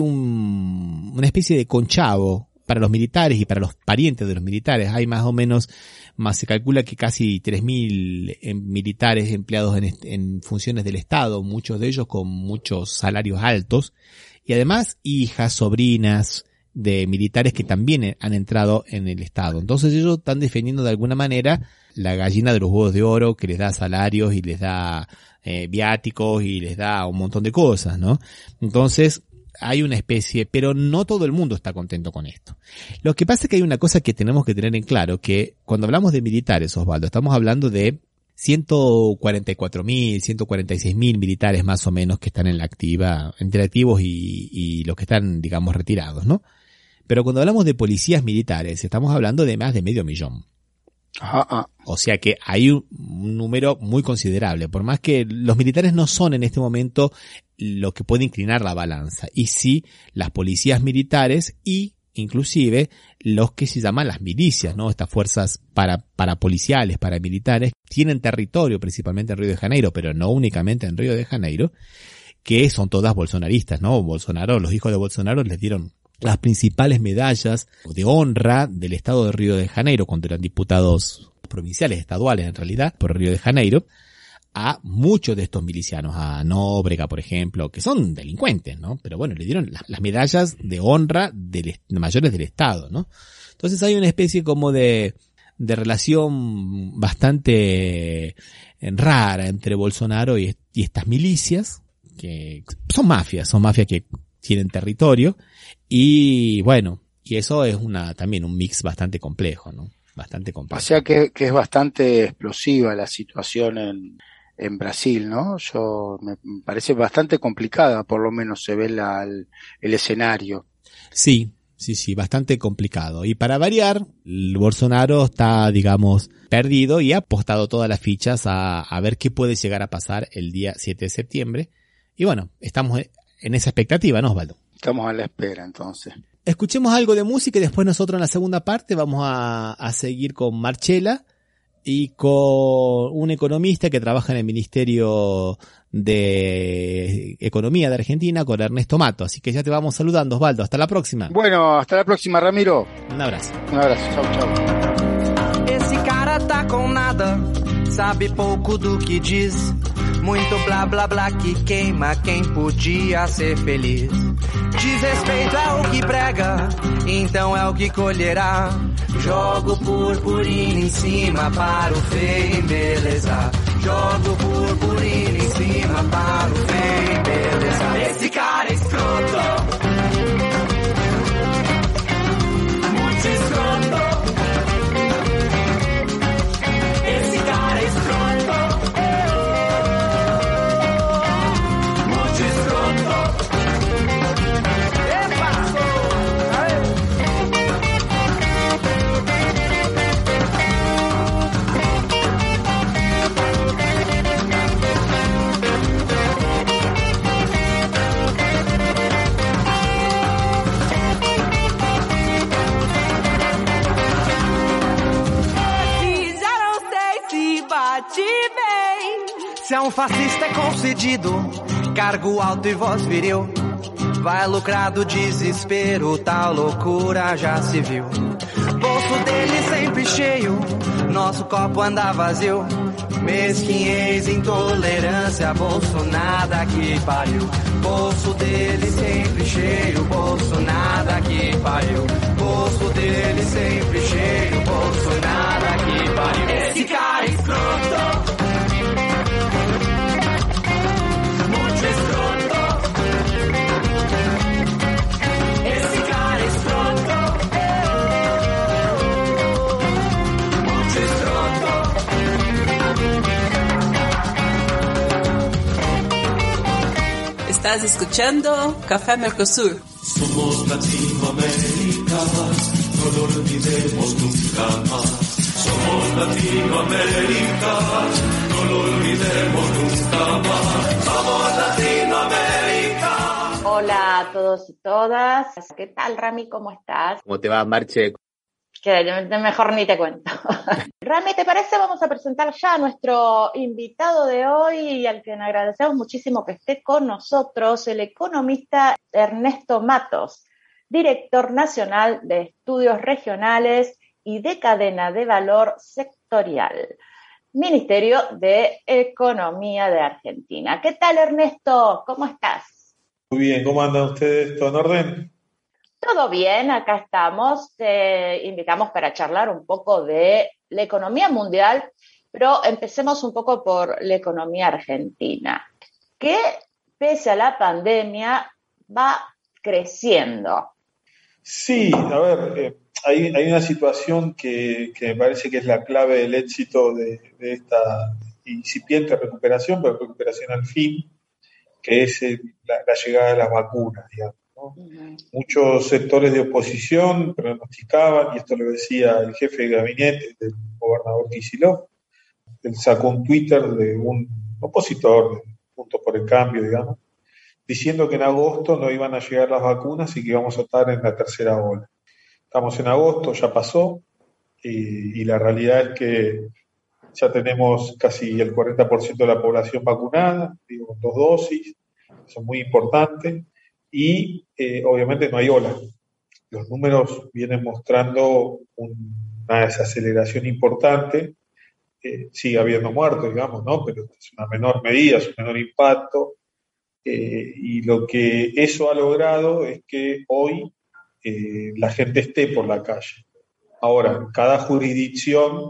un, una especie de conchavo para los militares y para los parientes de los militares. Hay más o menos, más se calcula que casi tres mil eh, militares empleados en, en funciones del Estado, muchos de ellos con muchos salarios altos, y además hijas, sobrinas de militares que también han entrado en el Estado. Entonces ellos están defendiendo de alguna manera la gallina de los huevos de oro, que les da salarios y les da eh, viáticos y les da un montón de cosas, ¿no? Entonces hay una especie, pero no todo el mundo está contento con esto. Lo que pasa es que hay una cosa que tenemos que tener en claro, que cuando hablamos de militares, Osvaldo, estamos hablando de ciento cuarenta y cuatro mil, ciento cuarenta y seis mil militares más o menos que están en la activa, entre activos y, y los que están, digamos, retirados, ¿no? Pero cuando hablamos de policías militares, estamos hablando de más de medio millón. Ajá. O sea que hay un, un número muy considerable, por más que los militares no son en este momento lo que puede inclinar la balanza, y sí las policías militares y inclusive los que se llaman las milicias, ¿no? Estas fuerzas para, parapoliciales, paramilitares, tienen territorio principalmente en Río de Janeiro, pero no únicamente en Río de Janeiro, que son todas bolsonaristas, ¿no? Bolsonaro, los hijos de Bolsonaro les dieron las principales medallas de honra del estado de Río de Janeiro cuando eran diputados provinciales, estaduales en realidad, por Río de Janeiro, a muchos de estos milicianos, a Nóbrega, por ejemplo, que son delincuentes, ¿no? Pero bueno, le dieron las, las medallas de honra de, de mayores del estado, ¿no? Entonces hay una especie como de, de relación bastante rara entre Bolsonaro y, y estas milicias, que son mafias, son mafias que tienen territorio, y bueno, y eso es una también un mix bastante complejo, ¿no? Bastante complejo. O sea que, que es bastante explosiva la situación en, en Brasil, ¿no? Yo me parece bastante complicada, por lo menos se ve la, el, el escenario. Sí, sí, sí, bastante complicado. Y para variar, el Bolsonaro está, digamos, perdido y ha apostado todas las fichas a, a ver qué puede llegar a pasar el día siete de septiembre. Y bueno, estamos en esa expectativa, ¿no, Osvaldo? Estamos a la espera, entonces. Escuchemos algo de música y después nosotros en la segunda parte vamos a, a seguir con Marchela y con un economista que trabaja en el Ministerio de Economía de Argentina, con Ernesto Mato. Así que ya te vamos saludando, Osvaldo. Hasta la próxima. Bueno, hasta la próxima, Ramiro. Un abrazo. Un abrazo. Chau, chau. Esse cara tá com nada, sabe pouco do que diz. Muito blá blá blá que queima quem podia ser feliz. Desrespeito é o que prega, então é o que colherá. Jogo purpurina em cima para o feio embelezar. Jogo purpurina em cima para o feio embelezar. Esse cara é escroto, muito escroto. Esse cara é escroto. Se é um fascista é concedido cargo alto e voz viril. Vai lucrar do desespero, tal loucura já se viu. Bolso dele sempre cheio, nosso copo anda vazio. Mesquinhez, intolerância, bolso nada que pariu. Bolso dele sempre cheio, bolso nada que pariu. Bolso dele sempre cheio, bolso nada que pariu. Esse cara escroto, muito escroto. Esse cara escroto, muito escroto. Estás escuchando Café Mercosur. Somos Latinoamérica, no lo olvidemos nunca más. Somos Latinoamérica, no lo olvidemos nunca más. Somos Latinoamérica. Hola a todos y todas. ¿Qué tal, Rami? ¿Cómo estás? ¿Cómo te va, Marche? Que mejor ni te cuento. Rami, ¿te parece? Vamos a presentar ya a nuestro invitado de hoy y al que le agradecemos muchísimo que esté con nosotros, el economista Ernesto Matos, director nacional de estudios regionales y de cadena de valor sectorial, Ministerio de Economía de Argentina. ¿Qué tal, Ernesto? ¿Cómo estás? Muy bien, ¿cómo andan ustedes? ¿Todo en orden? Todo bien, acá estamos. Te invitamos para charlar un poco de la economía mundial, pero empecemos un poco por la economía argentina, que pese a la pandemia va creciendo. Sí, a ver, eh, hay, hay una situación que, que me parece que es la clave del éxito de, de esta incipiente recuperación, pero recuperación al fin, que es el, la, la llegada de las vacunas, digamos. ¿no? Uh-huh. Muchos sectores de oposición pronosticaban, y esto lo decía el jefe de gabinete del gobernador Kicillof, él sacó un Twitter de un opositor de Juntos por el Cambio, digamos, diciendo que en agosto no iban a llegar las vacunas y que íbamos a estar en la tercera ola. Estamos en agosto, ya pasó, y, y la realidad es que ya tenemos casi el cuarenta por ciento de la población vacunada, digo, dos dosis, eso es muy importante, y eh, obviamente no hay ola. Los números vienen mostrando un, una desaceleración importante, eh, sigue habiendo muertos, digamos, ¿no? Pero es una menor medida, es un menor impacto, eh, y lo que eso ha logrado es que hoy eh, la gente esté por la calle. Ahora, cada jurisdicción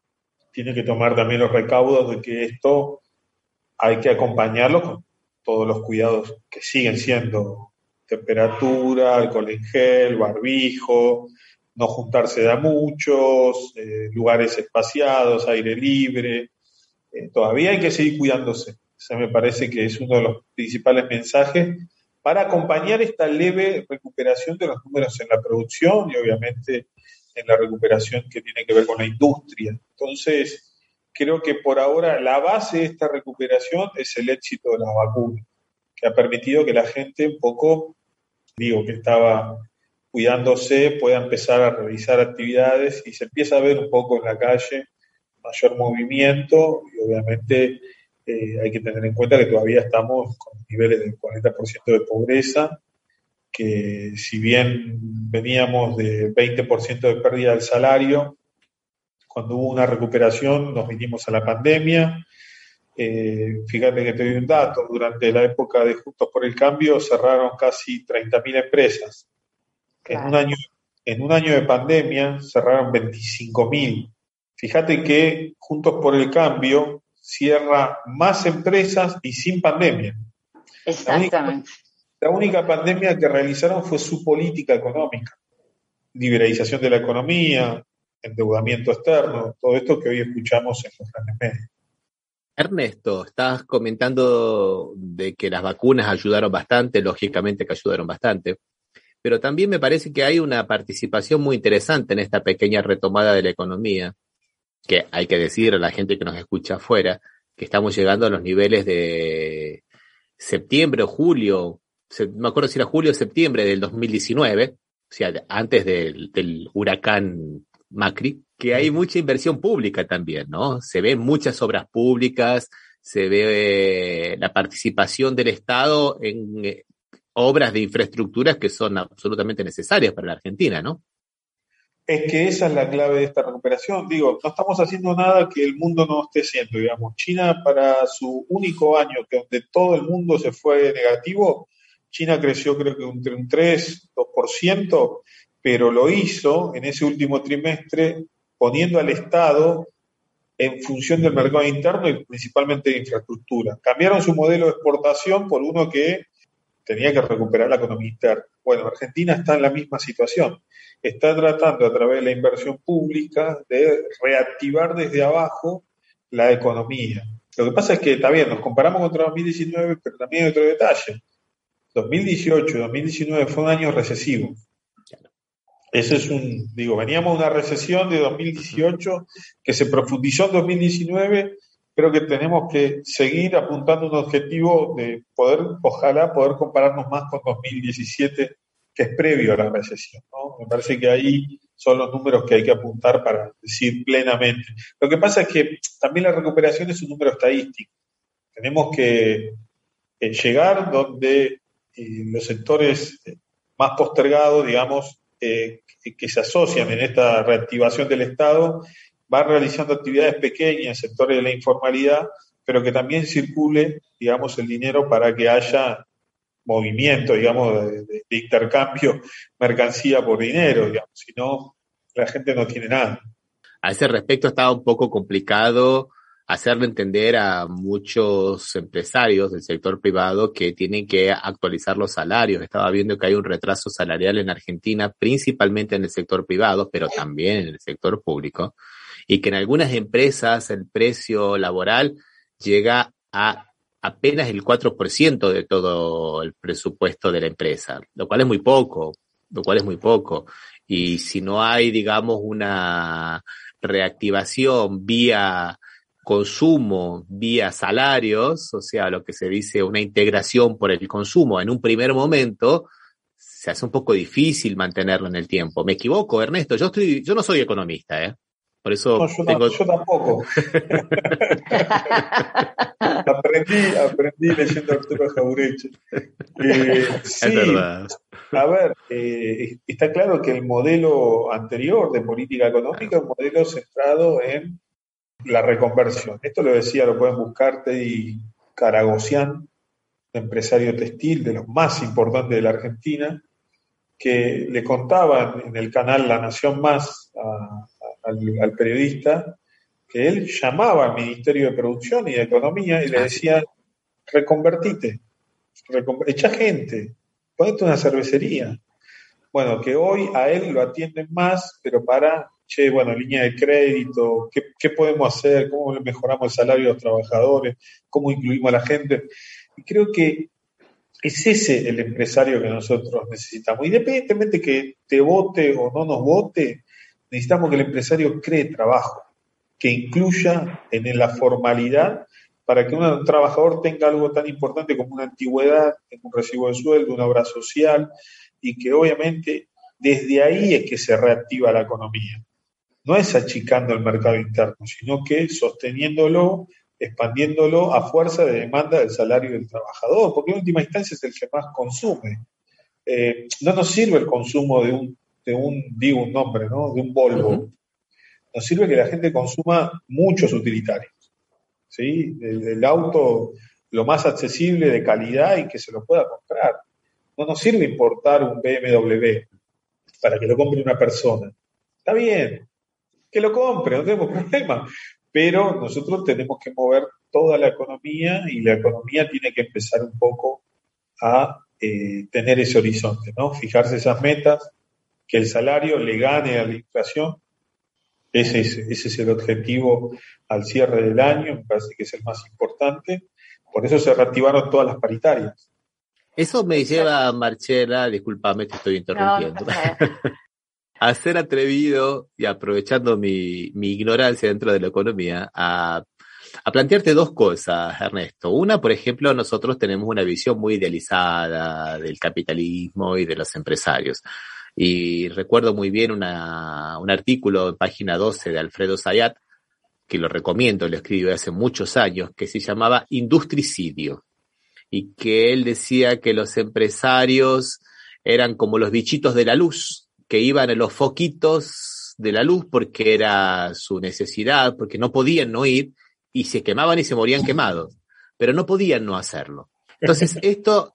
tiene que tomar también los recaudos de que esto hay que acompañarlo con todos los cuidados que siguen siendo temperatura, alcohol en gel, barbijo, no juntarse de a muchos, eh, lugares espaciados, aire libre. Eh, todavía hay que seguir cuidándose. Eso me parece que es uno de los principales mensajes para acompañar esta leve recuperación de los números en la producción y obviamente en la recuperación que tiene que ver con la industria. Entonces, creo que por ahora la base de esta recuperación es el éxito de las vacunas, que ha permitido que la gente un poco, digo, que estaba cuidándose, pueda empezar a realizar actividades y se empieza a ver un poco en la calle mayor movimiento y obviamente eh, hay que tener en cuenta que todavía estamos con niveles del cuarenta por ciento de pobreza, que si bien veníamos de veinte por ciento de pérdida del salario, cuando hubo una recuperación nos vinimos a la pandemia. Eh, fíjate que te doy un dato, durante la época de Juntos por el Cambio cerraron casi treinta mil empresas. Claro. En un año, en un año de pandemia cerraron veinticinco mil. Fíjate que Juntos por el Cambio cierra más empresas y sin pandemia. Exactamente. La única, la única pandemia que realizaron fue su política económica. Liberalización de la economía, endeudamiento externo, todo esto que hoy escuchamos en los grandes medios. Ernesto, estás comentando de que las vacunas ayudaron bastante, lógicamente que ayudaron bastante, pero también me parece que hay una participación muy interesante en esta pequeña retomada de la economía, que hay que decir a la gente que nos escucha afuera, que estamos llegando a los niveles de septiembre o julio, se, me acuerdo si era julio o septiembre del dos mil diecinueve, o sea, antes del, del huracán Macri, que hay mucha inversión pública también, ¿no? Se ven muchas obras públicas, se ve eh, la participación del Estado en eh, obras de infraestructuras que son absolutamente necesarias para la Argentina, ¿no? Es que esa es la clave de esta recuperación. Digo, no estamos haciendo nada que el mundo no esté haciendo, digamos. China, para su único año, que donde todo el mundo se fue negativo, China creció creo que entre un tres, dos por ciento, pero lo hizo en ese último trimestre poniendo al Estado en función del mercado interno y principalmente de infraestructura. Cambiaron su modelo de exportación por uno que tenía que recuperar la economía interna. Bueno, Argentina está en la misma situación. Está tratando a través de la inversión pública de reactivar desde abajo la economía. Lo que pasa es que, está bien, nos comparamos contra dos mil diecinueve, pero también hay otro detalle. dos mil dieciocho y dos mil diecinueve fue un año recesivo. Ese es un, digo, veníamos de una recesión de dos mil dieciocho que se profundizó en dos mil diecinueve. Creo que tenemos que seguir apuntando a un objetivo de poder, ojalá, poder compararnos más con dos mil diecisiete, que es previo a la recesión, ¿no? Me parece que ahí son los números que hay que apuntar para decir plenamente. Lo que pasa es que también la recuperación es un número estadístico. Tenemos que eh, llegar donde eh, los sectores eh, más postergados, digamos, eh, que, que se asocian en esta reactivación del Estado, van realizando actividades pequeñas, sectores de la informalidad, pero que también circule, digamos, el dinero para que haya movimiento, digamos, de, de, de intercambio mercancía por dinero, digamos, si no, la gente no tiene nada. A ese respecto estaba un poco complicado hacerle entender a muchos empresarios del sector privado que tienen que actualizar los salarios. Estaba viendo que hay un retraso salarial en Argentina, principalmente en el sector privado, pero también en el sector público, y que en algunas empresas el precio laboral llega a apenas el cuatro por ciento de todo el presupuesto de la empresa, lo cual es muy poco, lo cual es muy poco. Y si no hay, digamos, una reactivación vía consumo, vía salarios, o sea, lo que se dice una integración por el consumo en un primer momento, se hace un poco difícil mantenerlo en el tiempo. ¿Me equivoco, Ernesto? Yo estoy, yo no soy economista, ¿eh? Por eso no, yo, tengo... no, yo tampoco. aprendí, aprendí leyendo a Arturo Jauretche. Eh, sí, es verdad. A ver, eh, está claro que el modelo anterior de política económica es un modelo centrado en la reconversión. Esto lo decía, lo pueden buscar, Teddy Caragosian, empresario textil de los más importantes de la Argentina, que le contaban en el canal La Nación Más a Al, al periodista, que él llamaba al Ministerio de Producción y de Economía y le decía, reconvertite, reconver- echa gente, ponete una cervecería. Bueno, que hoy a él lo atienden más, pero para, che, bueno, línea de crédito, ¿qué, qué podemos hacer? ¿Cómo mejoramos el salario de los trabajadores? ¿Cómo incluimos a la gente? Y creo que es ese el empresario que nosotros necesitamos. Independientemente que te vote o no nos vote, necesitamos que el empresario cree trabajo, que incluya en la formalidad para que un trabajador tenga algo tan importante como una antigüedad, un recibo de sueldo, una obra social, y que obviamente desde ahí es que se reactiva la economía. No es achicando el mercado interno, sino que sosteniéndolo, expandiéndolo a fuerza de demanda del salario del trabajador, porque en última instancia es el que más consume. Eh, no nos sirve el consumo de un de un, digo un nombre, ¿no? De un Volvo. Uh-huh. Nos sirve que la gente consuma muchos utilitarios, ¿sí? El, el auto lo más accesible, de calidad y que se lo pueda comprar. No nos sirve importar un B M W para que lo compre una persona. Está bien, que lo compre, no tenemos problema, pero nosotros tenemos que mover toda la economía y la economía tiene que empezar un poco a eh, tener ese horizonte, ¿no? Fijarse esas metas, que el salario le gane a la inflación. Ese es, ese es el objetivo al cierre del año, me parece que es el más importante. Por eso se reactivaron todas las paritarias. Eso me lleva, Marcela, discúlpame, te estoy interrumpiendo, no, no a ser atrevido y aprovechando mi, mi ignorancia dentro de la economía, a, a plantearte dos cosas, Ernesto. Una, por ejemplo, nosotros tenemos una visión muy idealizada del capitalismo y de los empresarios. Y recuerdo muy bien una, un artículo en página doce de Alfredo Zayat, que lo recomiendo, lo escribió hace muchos años, que se llamaba Industricidio, y que él decía que los empresarios eran como los bichitos de la luz, que iban en los foquitos de la luz porque era su necesidad, porque no podían no ir, y se quemaban y se morían quemados, pero no podían no hacerlo. Entonces, esto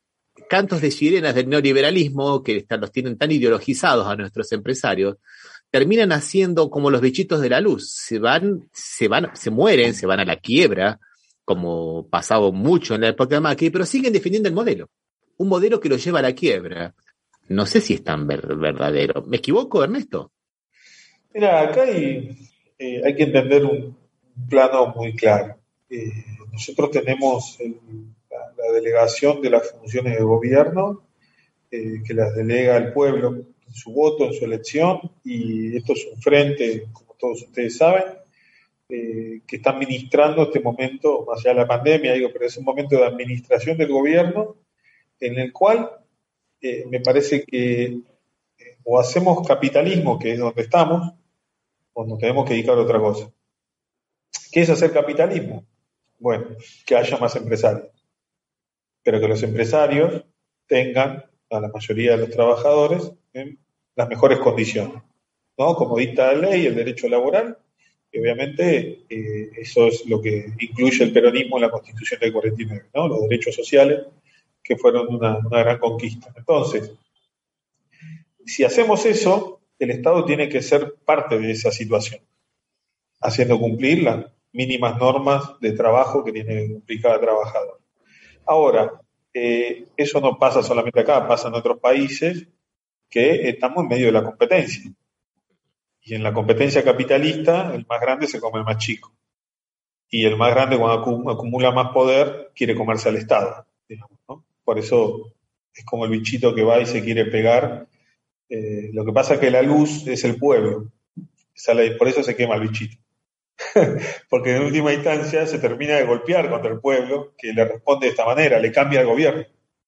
cantos de sirenas del neoliberalismo, que están, los tienen tan ideologizados a nuestros empresarios, terminan haciendo como los bichitos de la luz, se van, se van, se mueren, se van a la quiebra, como pasaba mucho en la época de Macri, pero siguen defendiendo el modelo, un modelo que lo lleva a la quiebra. No sé si es tan ver, verdadero. ¿Me equivoco, Ernesto? Mira, acá hay, eh, hay que entender un, un plano muy claro. Eh, nosotros tenemos el, la, la delegación de las funciones de gobierno, eh, que las delega el pueblo en su voto, en su elección, y esto es un frente, como todos ustedes saben, eh, que está administrando este momento, más allá de la pandemia, digo, pero es un momento de administración del gobierno en el cual eh, me parece que eh, o hacemos capitalismo, que es donde estamos, o nos tenemos que dedicar a otra cosa. ¿Qué es hacer capitalismo? Bueno, que haya más empresarios, pero que los empresarios tengan a la mayoría de los trabajadores en las mejores condiciones, ¿no? Como dicta la ley, el derecho laboral, y obviamente eh, eso es lo que incluye el peronismo en la Constitución del cuarenta y nueve, ¿no? Los derechos sociales, que fueron una, una gran conquista. Entonces, si hacemos eso, el Estado tiene que ser parte de esa situación, haciendo cumplir las mínimas normas de trabajo que tiene que cumplir cada trabajador. Ahora, eh, eso no pasa solamente acá, pasa en otros países que estamos en medio de la competencia. Y en la competencia capitalista, el más grande se come al más chico. Y el más grande, cuando acumula más poder, quiere comerse al Estado, digamos, ¿no? Por eso es como el bichito que va y se quiere pegar. Eh, lo que pasa es que la luz es el pueblo. Sale, por eso se quema el bichito. Porque en última instancia se termina de golpear contra el pueblo, que le responde de esta manera, le cambia al gobierno.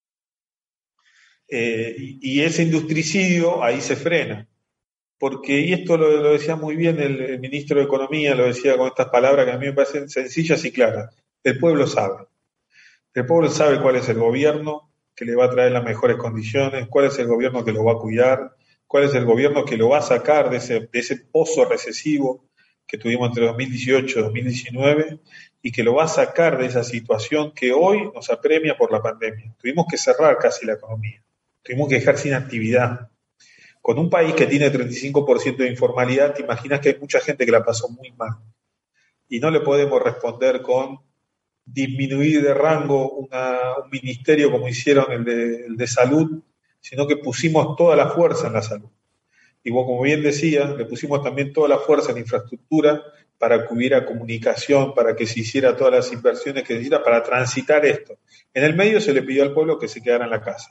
Eh, y, y ese industricidio ahí se frena. Porque, y esto lo, lo decía muy bien el, el ministro de Economía, lo decía con estas palabras que a mí me parecen sencillas y claras. El pueblo sabe. El pueblo sabe cuál es el gobierno que le va a traer las mejores condiciones, cuál es el gobierno que lo va a cuidar, cuál es el gobierno que lo va a sacar de ese, de ese pozo recesivo que tuvimos entre dos mil dieciocho y dos mil diecinueve y que lo va a sacar de esa situación que hoy nos apremia por la pandemia. Tuvimos que cerrar casi la economía, tuvimos que dejar sin actividad. Con un país que tiene treinta y cinco por ciento de informalidad, te imaginas que hay mucha gente que la pasó muy mal. Y no le podemos responder con disminuir de rango una, un ministerio como hicieron el de, el de salud, sino que pusimos toda la fuerza en la salud. Y vos, como bien decías, le pusimos también toda la fuerza en infraestructura para que hubiera comunicación, para que se hiciera todas las inversiones que necesita para transitar esto. En el medio se le pidió al pueblo que se quedara en la casa.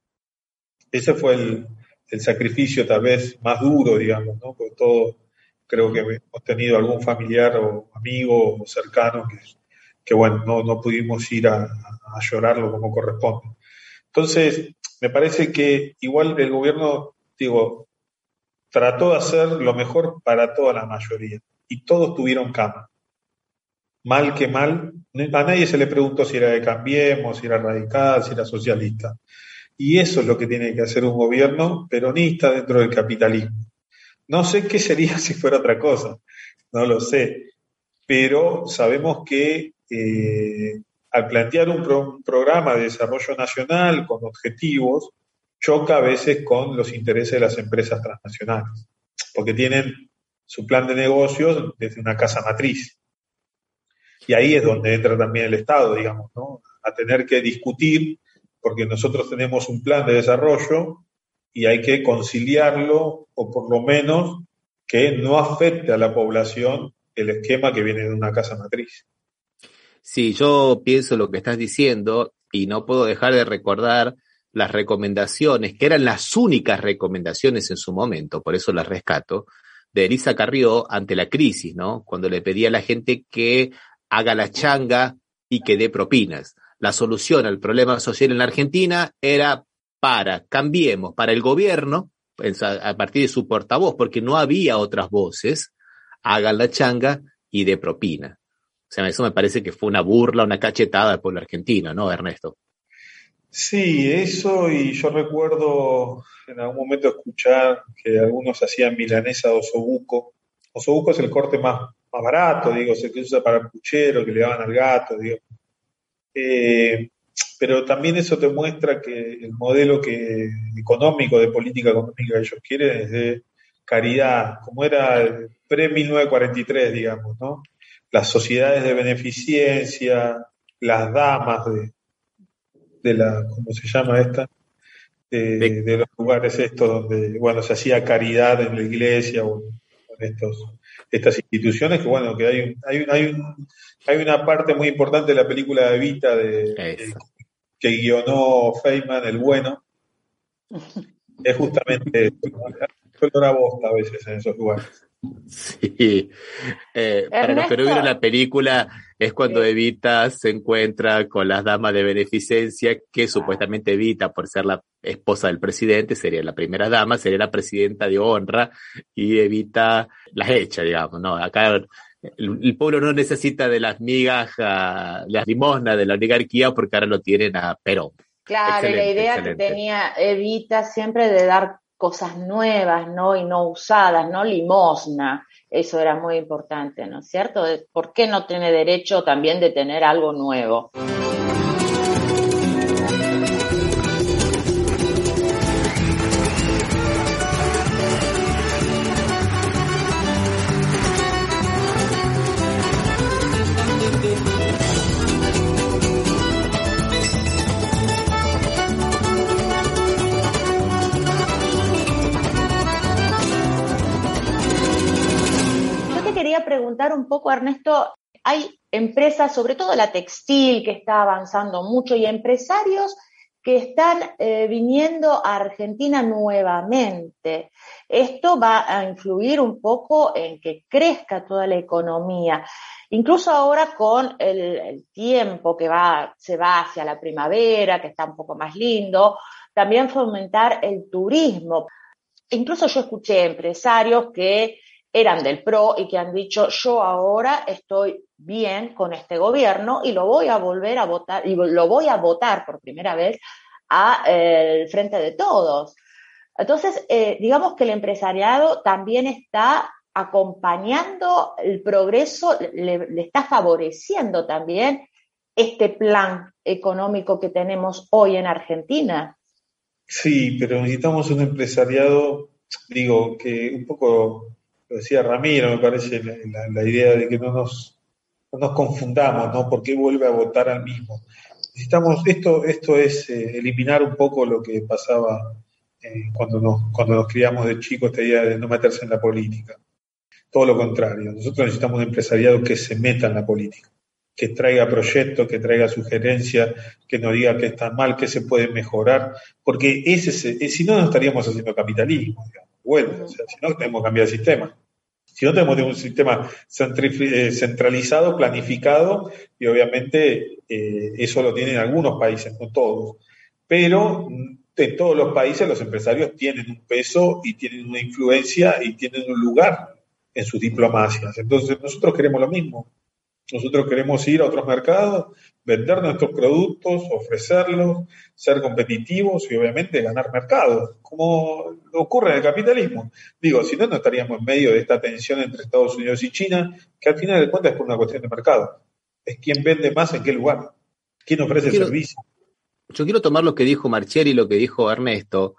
Ese fue el, el sacrificio tal vez más duro, digamos, ¿no? Porque todos creo que hemos tenido algún familiar o amigo o cercano que, que bueno, no, no pudimos ir a, a llorarlo como corresponde. Entonces, me parece que igual el gobierno, digo, trató de hacer lo mejor para toda la mayoría. Y todos tuvieron cama. Mal que mal, a nadie se le preguntó si era de Cambiemos, si era radical, si era socialista. Y eso es lo que tiene que hacer un gobierno peronista dentro del capitalismo. No sé qué sería si fuera otra cosa, no lo sé. Pero sabemos que eh, al plantear un, pro, un programa de desarrollo nacional con objetivos, choca a veces con los intereses de las empresas transnacionales, porque tienen su plan de negocios desde una casa matriz. Y ahí es donde entra también el Estado, digamos, ¿no? A tener que discutir, porque nosotros tenemos un plan de desarrollo y hay que conciliarlo, o por lo menos que no afecte a la población el esquema que viene de una casa matriz. Sí, yo pienso lo que estás diciendo y no puedo dejar de recordar las recomendaciones, que eran las únicas recomendaciones en su momento, por eso las rescato, de Elisa Carrió ante la crisis, ¿no? Cuando le pedía a la gente que haga la changa y que dé propinas. La solución al problema social en la Argentina era para, cambiemos, para el gobierno, a partir de su portavoz, porque no había otras voces, hagan la changa y dé propina. O sea, eso me parece que fue una burla, una cachetada al pueblo argentino, ¿no, Ernesto? Sí, eso, y yo recuerdo en algún momento escuchar que algunos hacían milanesa de osobuco. Osobuco es el corte más, más barato, digo, es el que se usa para el puchero, que le daban al gato, digo. Eh, pero también eso te muestra que el modelo que, económico, de política económica que ellos quieren es de caridad, como era pre-mil novecientos cuarenta y tres, digamos, ¿no? Las sociedades de beneficencia, las damas de, de la, ¿cómo se llama esta? De, de los lugares estos donde, bueno, se hacía caridad en la iglesia o en estos, estas instituciones, que bueno, que hay, hay, hay, un, hay una parte muy importante de la película de Evita de, de, que guionó Feynman, el bueno, es justamente olor a bosta a veces en esos lugares. Sí, eh, para los que no vieron la película, es cuando Evita se encuentra con las damas de beneficencia, que supuestamente Evita, por ser la esposa del presidente, sería la primera dama, sería la presidenta de honra, y Evita las echa, digamos, ¿no? Acá el, el pueblo no necesita de las migajas, las limosnas de la oligarquía, porque ahora lo tienen a Perón. Claro, y la idea excelente. Que tenía Evita siempre de dar cosas nuevas, ¿no? Y no usadas, ¿no? Limosna, eso era muy importante, ¿no es cierto? ¿Por qué no tiene derecho también de tener algo nuevo? Preguntar un poco, Ernesto, hay empresas, sobre todo la textil, que está avanzando mucho, y empresarios que están eh, viniendo a Argentina nuevamente. Esto va a influir un poco en que crezca toda la economía. Incluso ahora con el, el tiempo que va, se va hacia la primavera, que está un poco más lindo, también fomentar el turismo. Incluso yo escuché empresarios que eran del P R O y que han dicho, yo ahora estoy bien con este gobierno y lo voy a volver a votar, y lo voy a votar por primera vez a eh, el Frente de Todos. Entonces, eh, digamos que el empresariado también está acompañando el progreso, le, le está favoreciendo también este plan económico que tenemos hoy en Argentina. Sí, pero necesitamos un empresariado, digo, que un poco... Lo decía Ramiro, me parece la, la, la idea de que no nos, no nos confundamos, ¿no? ¿Por qué vuelve a votar al mismo? Necesitamos, esto, esto es eh, eliminar un poco lo que pasaba eh, cuando, nos, cuando nos criamos de chicos, esta idea de no meterse en la política. Todo lo contrario, nosotros necesitamos un empresariado que se meta en la política, que traiga proyectos, que traiga sugerencias, que nos diga que está mal, que se puede mejorar, porque ese, ese si no, no estaríamos haciendo capitalismo, digamos. Bueno, o sea, si no, tenemos que cambiar el sistema. Si no, tenemos un sistema centralizado, planificado, y obviamente eh, eso lo tienen algunos países, no todos. Pero en todos los países los empresarios tienen un peso y tienen una influencia y tienen un lugar en sus diplomacias. Entonces nosotros queremos lo mismo. Nosotros queremos ir a otros mercados, vender nuestros productos, ofrecerlos, ser competitivos y obviamente ganar mercados, como ocurre en el capitalismo. Digo, si no, no estaríamos en medio de esta tensión entre Estados Unidos y China, que al final de cuentas es por una cuestión de mercado. Es quién vende más en qué lugar, quién ofrece el servicio. Yo quiero tomar lo que dijo Marchieri y lo que dijo Ernesto,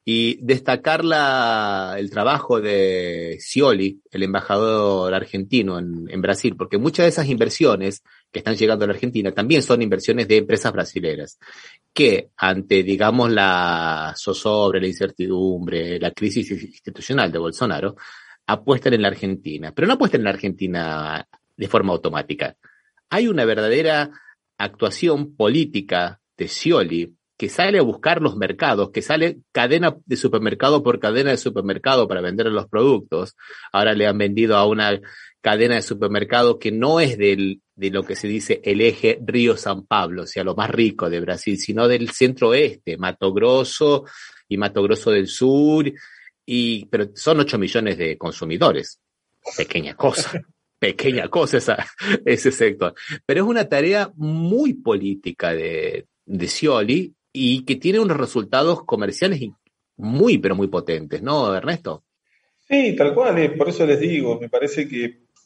y destacar la, el trabajo de Scioli, el embajador argentino en, en Brasil, porque muchas de esas inversiones que están llegando a la Argentina también son inversiones de empresas brasileras, que ante, digamos, la zozobra, la incertidumbre, la crisis institucional de Bolsonaro, apuestan en la Argentina, pero no apuestan en la Argentina de forma automática. Hay una verdadera actuación política de Scioli, que sale a buscar los mercados, que sale cadena de supermercado por cadena de supermercado para vender los productos. Ahora le han vendido a una cadena de supermercado que no es del, de lo que se dice el eje Río-San Pablo, o sea, lo más rico de Brasil, sino del centro-oeste, Mato Grosso y Mato Grosso del Sur, y, pero son ocho millones de consumidores. Pequeña cosa. Pequeña cosa esa, ese sector. Pero es una tarea muy política de, de Scioli, y que tiene unos resultados comerciales muy, pero muy potentes, ¿no, Ernesto? Sí, tal cual, eh, por eso les digo, me parece que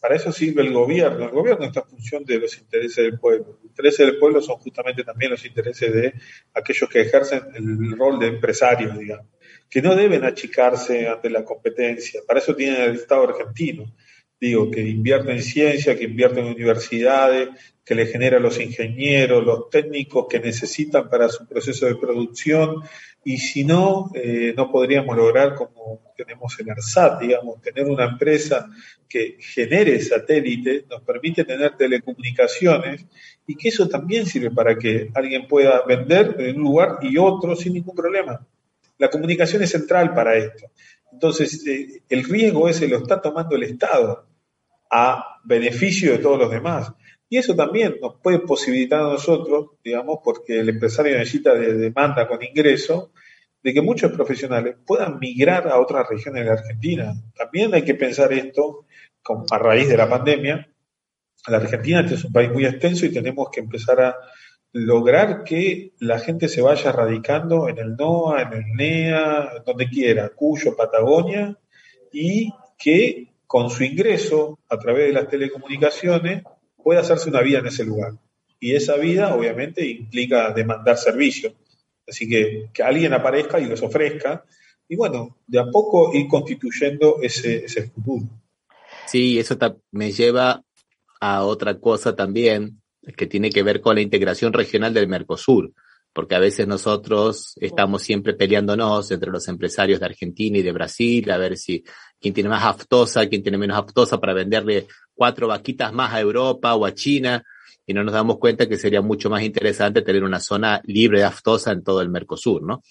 para eso sirve el gobierno. El gobierno está en función de los intereses del pueblo. Los intereses del pueblo son justamente también los intereses de aquellos que ejercen el rol de empresarios, digamos, que no deben achicarse ante la competencia. Para eso tienen el Estado argentino. Digo, que invierte en ciencia, que invierte en universidades, que le genera los ingenieros, los técnicos que necesitan para su proceso de producción, y si no, eh, no podríamos lograr, como tenemos en ARSAT, digamos, tener una empresa que genere satélites, nos permite tener telecomunicaciones, y que eso también sirve para que alguien pueda vender en un lugar y otro sin ningún problema. La comunicación es central para esto. Entonces, eh, el riesgo ese lo está tomando el Estado a beneficio de todos los demás. Y eso también nos puede posibilitar a nosotros, digamos, porque el empresario necesita de demanda con ingreso, de que muchos profesionales puedan migrar a otras regiones de la Argentina. También hay que pensar esto con, a raíz de la pandemia. La Argentina es un país muy extenso y tenemos que empezar a lograr que la gente se vaya radicando en el NOA, en el NEA, donde quiera, Cuyo, Patagonia, y que con su ingreso a través de las telecomunicaciones pueda hacerse una vida en ese lugar. Y esa vida, obviamente, implica demandar servicios. Así que que alguien aparezca y los ofrezca, y bueno, de a poco ir constituyendo ese, ese futuro. Sí, eso ta- me lleva a otra cosa también, que tiene que ver con la integración regional del Mercosur, porque a veces nosotros estamos siempre peleándonos entre los empresarios de Argentina y de Brasil, a ver si quién tiene más aftosa, quién tiene menos aftosa para venderle cuatro vaquitas más a Europa o a China, y no nos damos cuenta que sería mucho más interesante tener una zona libre de aftosa en todo el Mercosur, ¿no?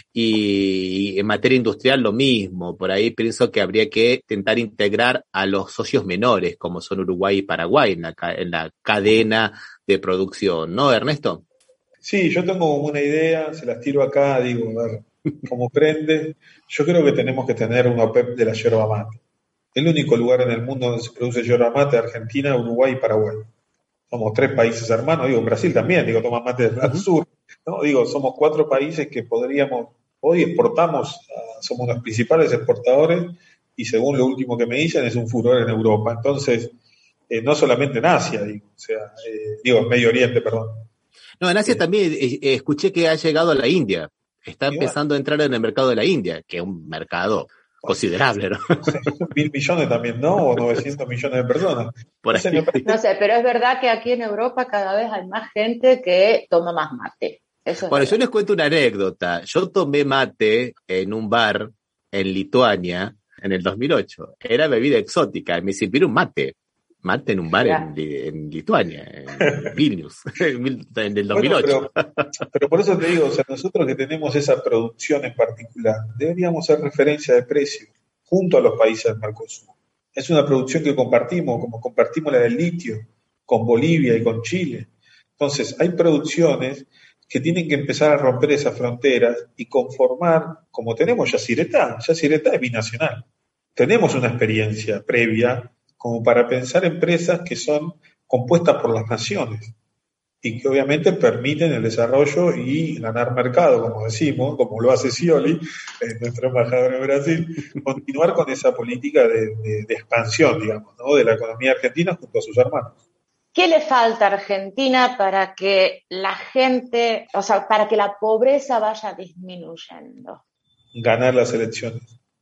Y en materia industrial lo mismo, por ahí pienso que habría que intentar integrar a los socios menores, como son Uruguay y Paraguay, en la, en la cadena de producción, ¿no, Ernesto? Sí, yo tengo una idea, se las tiro acá, digo, a ver cómo prende. Yo creo que tenemos que tener una O P E P de la yerba mate. El único lugar en el mundo donde se produce yerba mate es Argentina, Uruguay y Paraguay. Somos tres países hermanos, digo, Brasil también, digo, toma mate del uh-huh. sur, ¿no? Digo, somos cuatro países que podríamos, hoy exportamos, uh, somos los principales exportadores, y según lo último que me dicen, es un furor en Europa. Entonces, eh, no solamente en Asia, digo, o sea, eh, digo, en Medio Oriente, perdón. No, en Asia eh, también eh, escuché que ha llegado a la India. Está empezando a entrar en el mercado de la India, que es un mercado considerable, ¿no? Mil millones también, ¿no? O novecientos millones de personas. Por ahí. No sé, pero es verdad que aquí en Europa cada vez hay más gente que toma más mate. Eso bueno, verdad. Yo les cuento una anécdota. Yo tomé mate en un bar en Lituania en el dos mil ocho. Era bebida exótica. Me sirvieron mate. Mate en un bar en, en Lituania, en Vilnius, en el dos mil ocho. Bueno, pero, pero por eso te digo, o sea, nosotros que tenemos esa producción en particular, deberíamos ser referencia de precio junto a los países del Mercosur. Es una producción que compartimos, como compartimos la del litio, con Bolivia y con Chile. Entonces, hay producciones que tienen que empezar a romper esas fronteras y conformar, como tenemos Yacyretá. Yacyretá es binacional. Tenemos una experiencia previa como para pensar empresas que son compuestas por las naciones y que obviamente permiten el desarrollo y ganar mercado, como decimos, como lo hace Scioli, eh, nuestro embajador en Brasil, continuar con esa política de, de, de expansión, digamos, ¿no? De la economía argentina junto a sus hermanos. ¿Qué le falta a Argentina para que la gente, o sea, para que la pobreza vaya disminuyendo? Ganar las elecciones.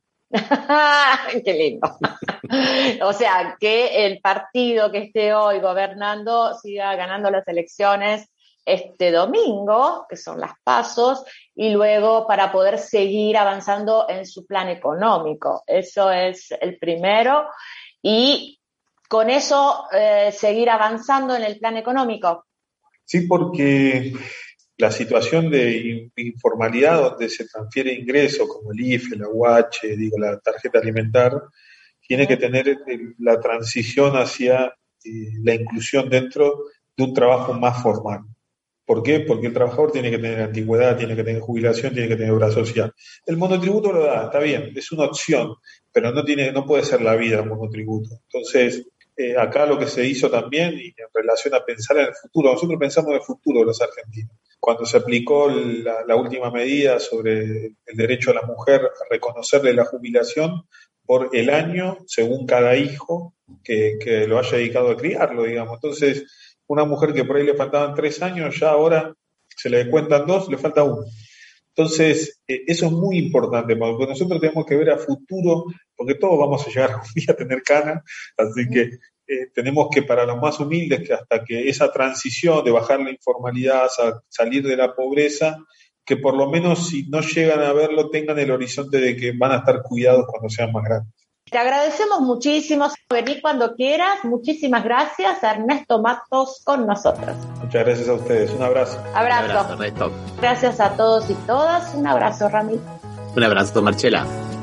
Qué lindo. O sea, que el partido que esté hoy gobernando siga ganando las elecciones este domingo, que son las pasos, y luego para poder seguir avanzando en su plan económico. Eso es el primero. Y con eso eh, seguir avanzando en el plan económico. Sí, porque la situación de informalidad donde se transfiere ingresos como el I F E, la U H, digo, la tarjeta alimentar, tiene que tener la transición hacia eh, la inclusión dentro de un trabajo más formal. ¿Por qué? Porque el trabajador tiene que tener antigüedad, tiene que tener jubilación, tiene que tener obra social. El monotributo lo da, está bien, es una opción, pero no tiene, no puede ser la vida el monotributo. Entonces, eh, acá lo que se hizo también, y en relación a pensar en el futuro, nosotros pensamos en el futuro de los argentinos. Cuando se aplicó la, la última medida sobre el derecho a la mujer a reconocerle la jubilación por el año según cada hijo, que, que lo haya dedicado a criarlo, digamos. Entonces, una mujer que por ahí le faltaban tres años, ya ahora se le cuentan dos, le falta uno. Entonces, eh, eso es muy importante, porque nosotros tenemos que ver a futuro, porque todos vamos a llegar un día a tener canas, así que eh, tenemos que, para los más humildes, que hasta que esa transición de bajar la informalidad, a salir de la pobreza, que por lo menos si no llegan a verlo, tengan el horizonte de que van a estar cuidados cuando sean más grandes. Te agradecemos muchísimo, venir cuando quieras. Muchísimas gracias a Ernesto Matos con nosotros. Muchas gracias a ustedes, un abrazo. Abrazo. Un abrazo, Ernesto. Gracias a todos y todas, un abrazo, Rami. Un abrazo, Marcela.